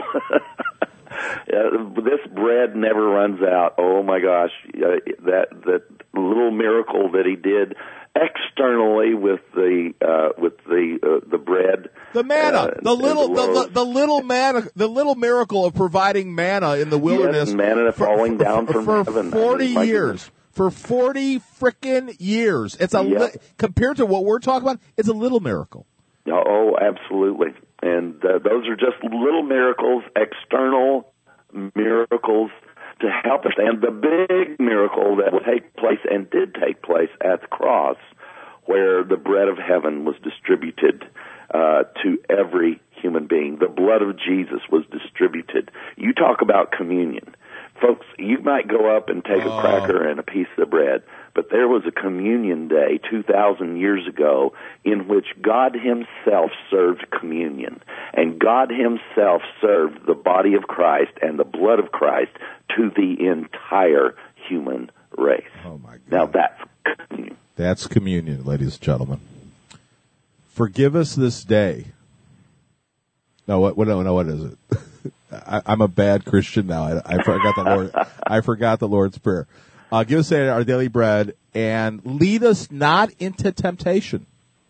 Uh, this bread never runs out. Oh my gosh, uh, that that little miracle that he did externally with the uh, with the uh, the bread, the manna, uh, the little the, the, the, the little manna, the little miracle of providing manna in the wilderness, yes, manna for, falling for, down for, from for heaven. forty I mean, years. goodness. For forty frickin' years, it's a Yep. li- compared to what we're talking about, it's a little miracle. Oh, absolutely. And uh, those are just little miracles, external miracles to help us. And the big miracle that will take place and did take place at the cross, where the bread of heaven was distributed uh, to every human being. The blood of Jesus was distributed. You talk about communion. Folks, you might go up and take oh. a cracker and a piece of bread, but there was a communion day two thousand years ago in which God himself served communion, and God himself served the body of Christ and the blood of Christ to the entire human race. Oh my God. Now that's communion. That's communion, ladies and gentlemen. Forgive us this day. No, what? what no, no, what is it? I, I'm a bad Christian now. I, I forgot the Lord. I forgot the Lord's Prayer. Uh, give us our daily bread and lead us not into temptation.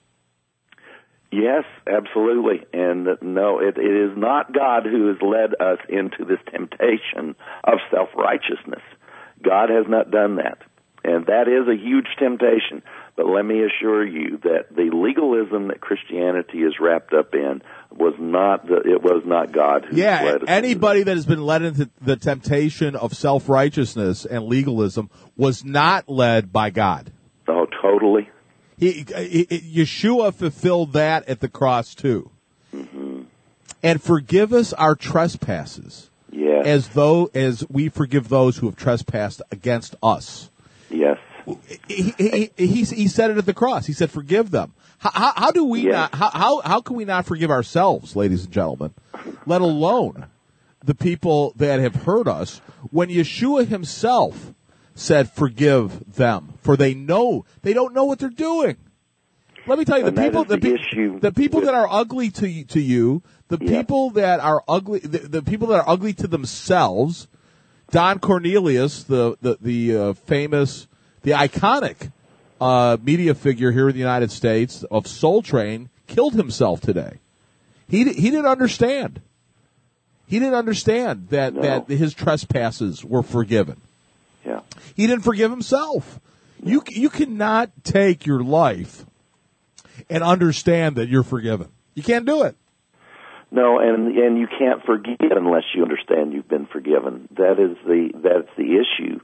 Yes, absolutely. And uh, no, it, it is not God who has led us into this temptation of self-righteousness. God has not done that. And that is a huge temptation. But let me assure you that the legalism that Christianity is wrapped up in was not the, it was not God who yeah, led us. Anybody that has been led into the temptation of self-righteousness and legalism was not led by God. Oh, totally. He, he, Yeshua fulfilled that at the cross too. Mm-hmm. And forgive us our trespasses. Yes. As though as we forgive those who have trespassed against us. Yes. He, he, he, he said it at the cross. He said, "Forgive them." How, how, how do we yes. not? How, how how can we not forgive ourselves, ladies and gentlemen? Let alone the people that have hurt us. When Yeshua himself said, "Forgive them, for they know they don't know what they're doing." Let me tell you, the and people, the, the, issue the people with, that are ugly to to you, the yeah. people that are ugly, the, the people that are ugly to themselves. Don Cornelius, the the the uh, famous, the iconic uh, media figure here in the United States of Soul Train, killed himself today. He he didn't understand. He didn't understand that no. that his trespasses were forgiven. Yeah. He didn't forgive himself. No. You you cannot take your life and understand that you're forgiven. You can't do it. No, and and you can't forgive unless you understand you've been forgiven. That is the that's the issue.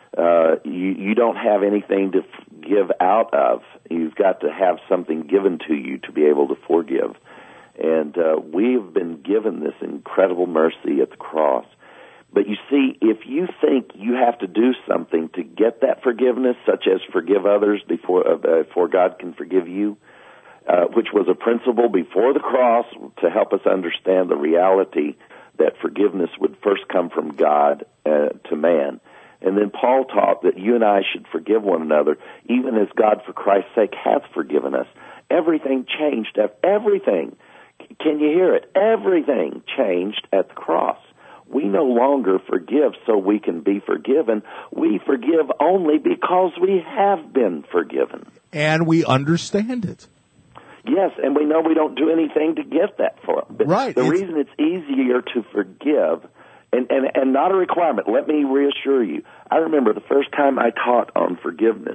uh, you, you don't have anything to f- give out of. You've got to have something given to you to be able to forgive. And uh, we've been given this incredible mercy at the cross. But you see, if you think you have to do something to get that forgiveness, such as forgive others before uh, before God can forgive you, uh, which was a principle before the cross to help us understand the reality that forgiveness would first come from God uh, to man. And then Paul taught that you and I should forgive one another, even as God, for Christ's sake, hath forgiven us. Everything changed. Everything. Can you hear it? Everything changed at the cross. We no longer forgive so we can be forgiven. We forgive only because we have been forgiven. And we understand it. Yes, and we know we don't do anything to get that for it. Right. The it's... reason it's easier to forgive, and, and, and not a requirement, let me reassure you, I remember the first time I taught on forgiveness,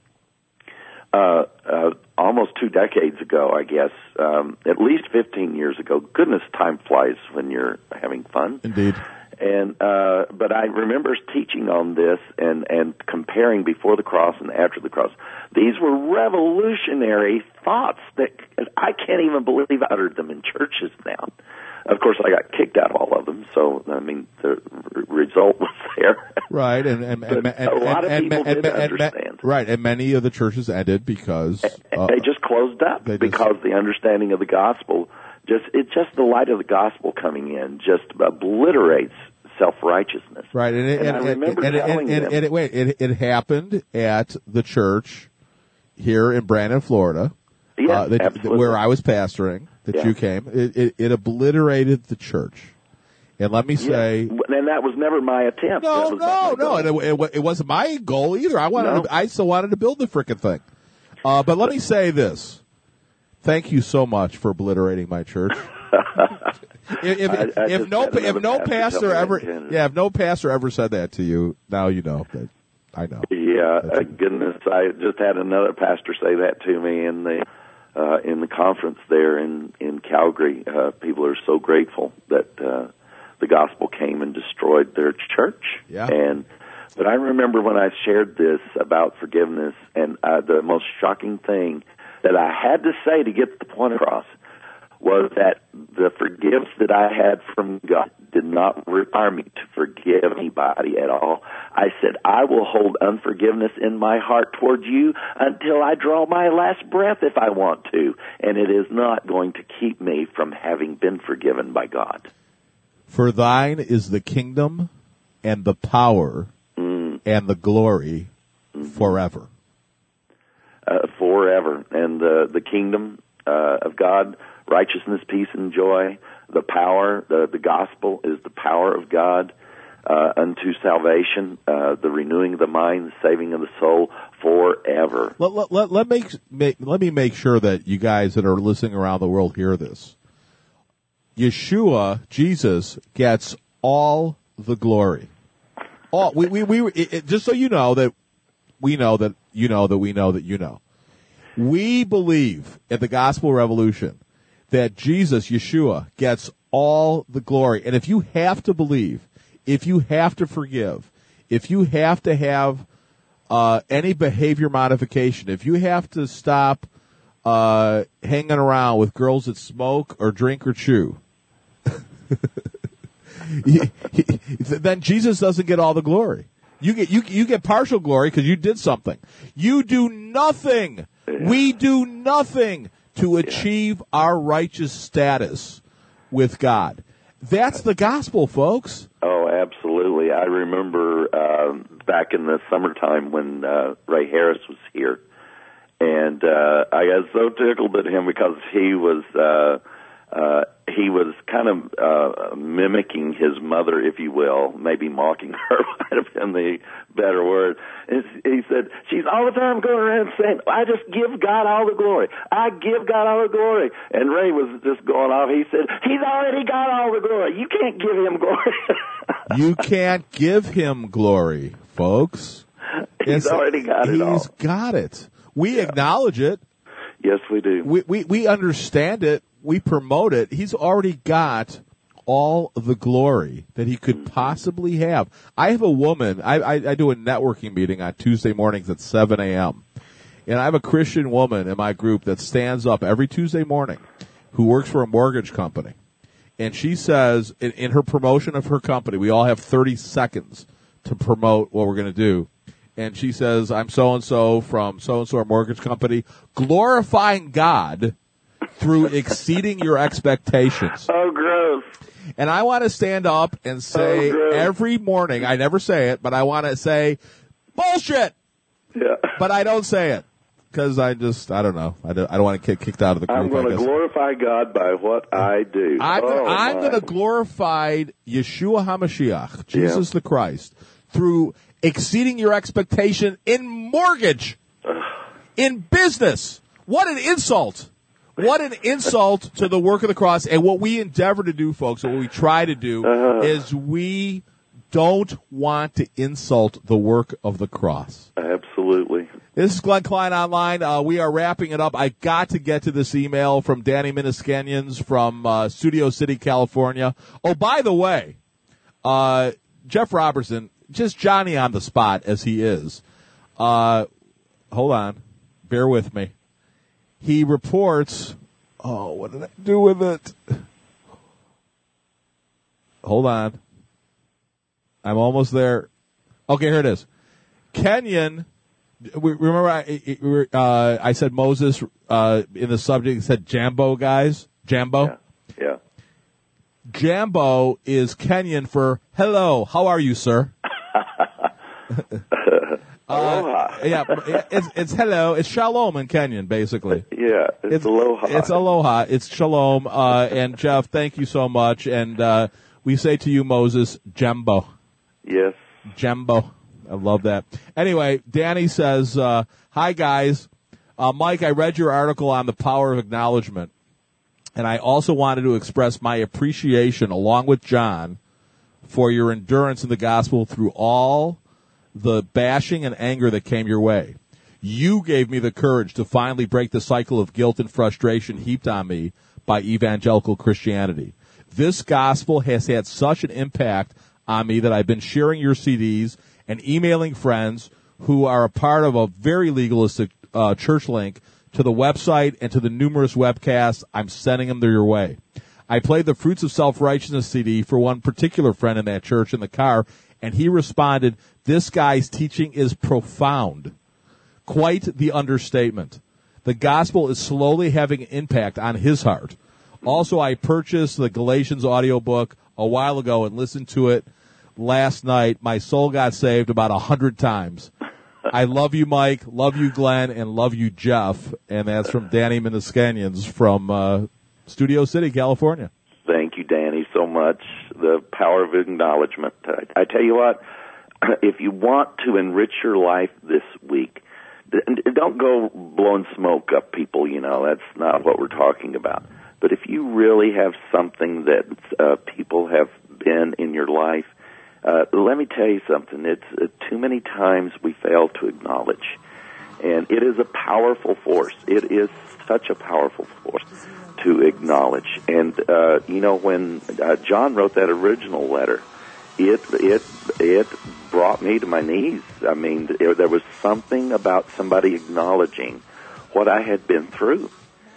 uh, uh, almost two decades ago, I guess, um, at least fifteen years ago. Goodness, time flies when you're having fun. Indeed. And uh, but I remember teaching on this and, and comparing before the cross and after the cross. These were revolutionary thoughts that I can't even believe I uttered them in churches now. Of course, I got kicked out of all of them, so, I mean, the r- result was there. Right, and, and, and, and a lot of and, people and, didn't and, understand. Right, and many of the churches ended because... Uh, uh, they just closed up just, because the understanding of the gospel, just it's just the light of the gospel coming in just obliterates self-righteousness. Right, and, it, and, and I remember and, telling and, and, them... and it, wait, it, it happened at the church here in Brandon, Florida, yeah, uh, that, absolutely. where I was pastoring, that yeah. you came. It, it, it obliterated the church. And let me say... Yeah. And that was never my attempt. No, no, no, and it, it, it wasn't my goal either. I wanted, no. to, I still wanted to build the frickin' thing. Uh, but let me say this. Thank you so much for obliterating my church. if if, I, I if no if no pastor, pastor ever yeah if no pastor ever said that to you, now you know that I know. Yeah, uh, goodness, I just had another pastor say that to me in the uh, in the conference there in in Calgary. Uh, people are so grateful that uh, the gospel came and destroyed their church. Yeah. And but I remember when I shared this about forgiveness, and uh, the most shocking thing that I had to say to get the point across was that the forgiveness that I had from God did not require me to forgive anybody at all. I said, I will hold unforgiveness in my heart toward you until I draw my last breath if I want to, and it is not going to keep me from having been forgiven by God. For thine is the kingdom and the power mm. and the glory mm-hmm. forever. Uh, forever. And uh, the kingdom uh, of God, righteousness, peace, and joy, the power, the, the gospel is the power of God uh, unto salvation, uh, the renewing of the mind, the saving of the soul forever. Let, let, let, let, make, make, let me make sure that you guys that are listening around the world hear this. Yeshua, Jesus, gets all the glory. All we we we it, it, just so you know that we know that you know that we know that you know. We believe in the gospel revolution that Jesus, Yeshua, gets all the glory. And if you have to believe, if you have to forgive, if you have to have uh, any behavior modification, if you have to stop uh, hanging around with girls that smoke or drink or chew, he, he, then Jesus doesn't get all the glory. You get you you get partial glory because you did something. You do nothing. We do nothing to achieve our righteous status with God. That's the gospel, folks. Oh, absolutely. I remember um, back in the summertime when uh, Ray Harris was here, and uh, I got so tickled at him because he was uh, uh, he was kind of uh, mimicking his mother, if you will, maybe mocking her might have been the better word. And he said, she's all the time going around saying, I just give God all the glory. I give God all the glory. And Ray was just going off. He said, he's already got all the glory. You can't give him glory. You can't give him glory, folks. He's it's, already got it all. He's got it. We yeah. acknowledge it. Yes, we do. We, we, we understand it. We promote it. He's already got all the glory that he could possibly have. I have a woman, I, I, I do a networking meeting on Tuesday mornings at seven a.m., and I have a Christian woman in my group that stands up every Tuesday morning who works for a mortgage company. And she says, in, in her promotion of her company, we all have thirty seconds to promote what we're going to do. And she says, I'm so-and-so from so-and-so, our mortgage company, glorifying God through exceeding your expectations. Oh, gross. And I want to stand up and say Oh, every morning, I never say it, but I want to say, bullshit! Yeah. But I don't say it. Because I just, I don't know. I don't, I don't want to get kicked out of the group. I'm going to glorify God by what I do. I'm, oh, I'm my. going to glorify Yeshua HaMashiach, Jesus Yeah. the Christ, through exceeding your expectation in mortgage, in business. What an insult. What an insult to the work of the cross. And what we endeavor to do, folks, and what we try to do, Uh-huh. is we don't want to insult the work of the cross. Absolutely. This is Glenn Klein Online. Uh, we are wrapping it up. I got to get to this email from Danny Miniskanians from uh, Studio City, California. Oh, by the way, uh, Jeff Robertson, just Johnny on the spot as he is. Uh, hold on. Bear with me. He reports, oh, what did I do with it? Hold on. I'm almost there. Okay, here it is. Kenyon, remember I, uh, I said Moses uh, in the subject, said Jambo guys? Jambo? Yeah. yeah. Jambo is Kenyan for hello, how are you, sir? Aloha. Uh, yeah, it's, it's hello. It's shalom in Kenyan, basically. Yeah, it's, It's aloha. It's aloha. It's shalom. Uh, and Jeff, thank you so much. And uh, we say to you, Moses, Jambo. Yes. Jambo. I love that. Anyway, Danny says, uh, hi, guys. Uh, Mike, I read your article on the power of acknowledgement. And I also wanted to express my appreciation, along with John, for your endurance in the gospel through all the bashing and anger that came your way. You gave me the courage to finally break the cycle of guilt and frustration heaped on me by evangelical Christianity. This gospel has had such an impact on me that I've been sharing your C Ds and emailing friends who are a part of a very legalistic uh, church link to the website and to the numerous webcasts. I'm sending them your way. I played the Fruits of Self-Righteousness C D for one particular friend in that church in the car, and he responded, this guy's teaching is profound. Quite the understatement. The gospel is slowly having an impact on his heart. Also, I purchased the Galatians audiobook a while ago and listened to it last night. My soul got saved about a hundred times. I love you, Mike. Love you, Glenn. And love you, Jeff. And that's from Danny Miniskanians from uh, Studio City, California. Thank you, Danny, so much. The power of acknowledgement. I, I tell you what, if you want to enrich your life this week, don't go blowing smoke up people, you know. That's not what we're talking about. But if you really have something that uh, people have been in your life, uh, let me tell you something. It's uh, too many times we fail to acknowledge. And it is a powerful force. It is such a powerful force to acknowledge. And, uh, you know, when uh, John wrote that original letter, it it it brought me to my knees. I mean, there, there was something about somebody acknowledging what I had been through,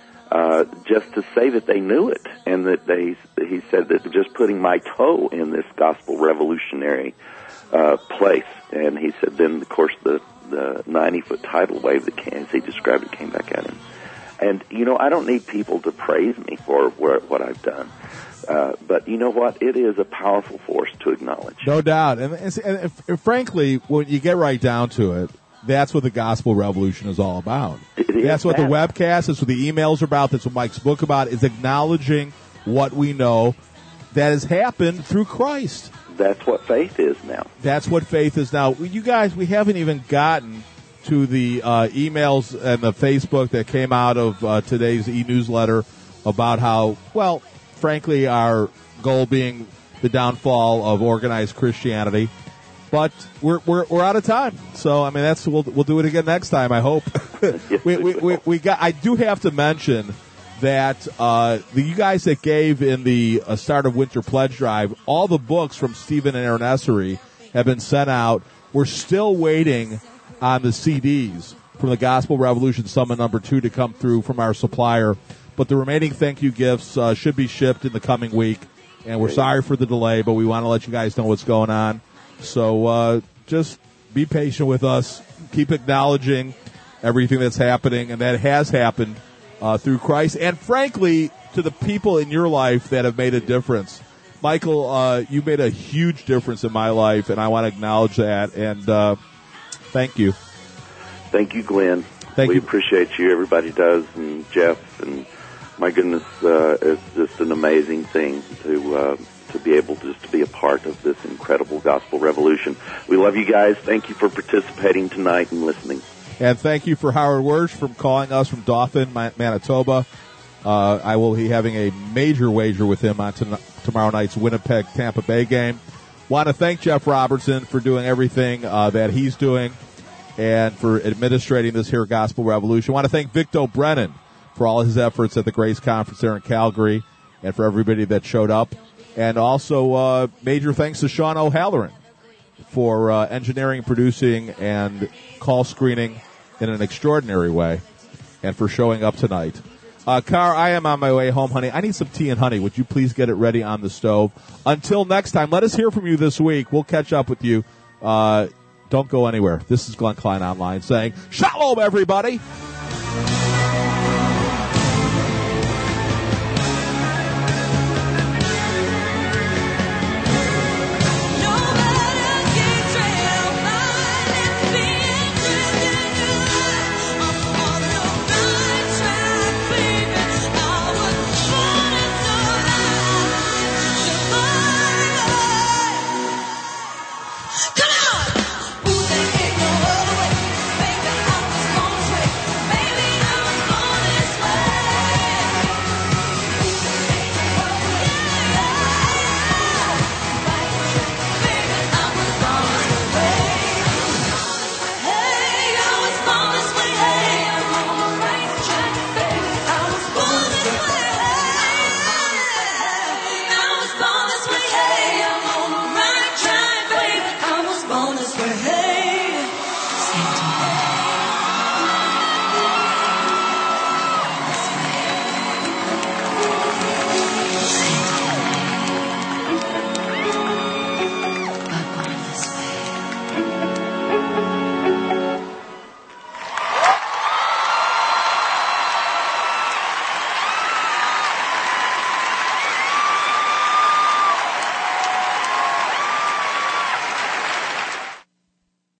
uh, just to say that they knew it, and that they, he said that just putting my toe in this gospel revolutionary uh, place. And he said then, of course, the the ninety-foot tidal wave that came, as he described it, came back at him. And, you know, I don't need people to praise me for what I've done. Uh, but you know what? It is a powerful force to acknowledge. No doubt. And, and, and, and frankly, when you get right down to it, that's what the gospel revolution is all about. That's what that. the webcast, that's what the emails are about, that's what Mike's book about, is acknowledging what we know that has happened through Christ. That's what faith is now. That's what faith is now. You guys, we haven't even gotten to the uh, emails and the Facebook that came out of uh, today's e-newsletter about how, well, frankly, our goal being the downfall of organized Christianity. But we're we're we're out of time. So I mean, that's we'll we'll do it again next time. I hope. Yes, we, we, we we got. I do have to mention that uh, the you guys that gave in the uh, Start of Winter Pledge Drive, all the books from Stephen and Aaron Essery have been sent out. We're still waiting on the C Ds from the Gospel Revolution Summit number two to come through from our supplier. But the remaining thank you gifts uh, should be shipped in the coming week. And we're sorry for the delay, but we want to let you guys know what's going on. So uh, just be patient with us. Keep acknowledging everything that's happening and that has happened uh, through Christ. And frankly, to the people in your life that have made a difference. Michael, uh, you made a huge difference in my life, and I want to acknowledge that. And uh, thank you. Thank you, Glenn. Thank we you. appreciate you. Everybody does, and Jeff, and my goodness, uh, it's just an amazing thing to uh, to be able just to be a part of this incredible gospel revolution. We love you guys. Thank you for participating tonight and listening. And thank you for Howard Wersch from calling us from Dauphin, Manitoba. Uh, I will be having a major wager with him on ton- tomorrow night's Winnipeg-Tampa Bay game. Want to thank Jeff Robertson for doing everything uh, that he's doing and for administrating this here Gospel Revolution. Want to thank Victor Brennan for all his efforts at the Grace Conference there in Calgary and for everybody that showed up. And also uh, major thanks to Sean O'Halloran for uh, engineering, producing, and call screening in an extraordinary way and for showing up tonight. Uh, Car, I am on my way home, honey. I need some tea and honey. Would you please get it ready on the stove? Until next time, let us hear from you this week. We'll catch up with you. Uh, don't go anywhere. This is Glenn Klein Online saying, Shalom, everybody.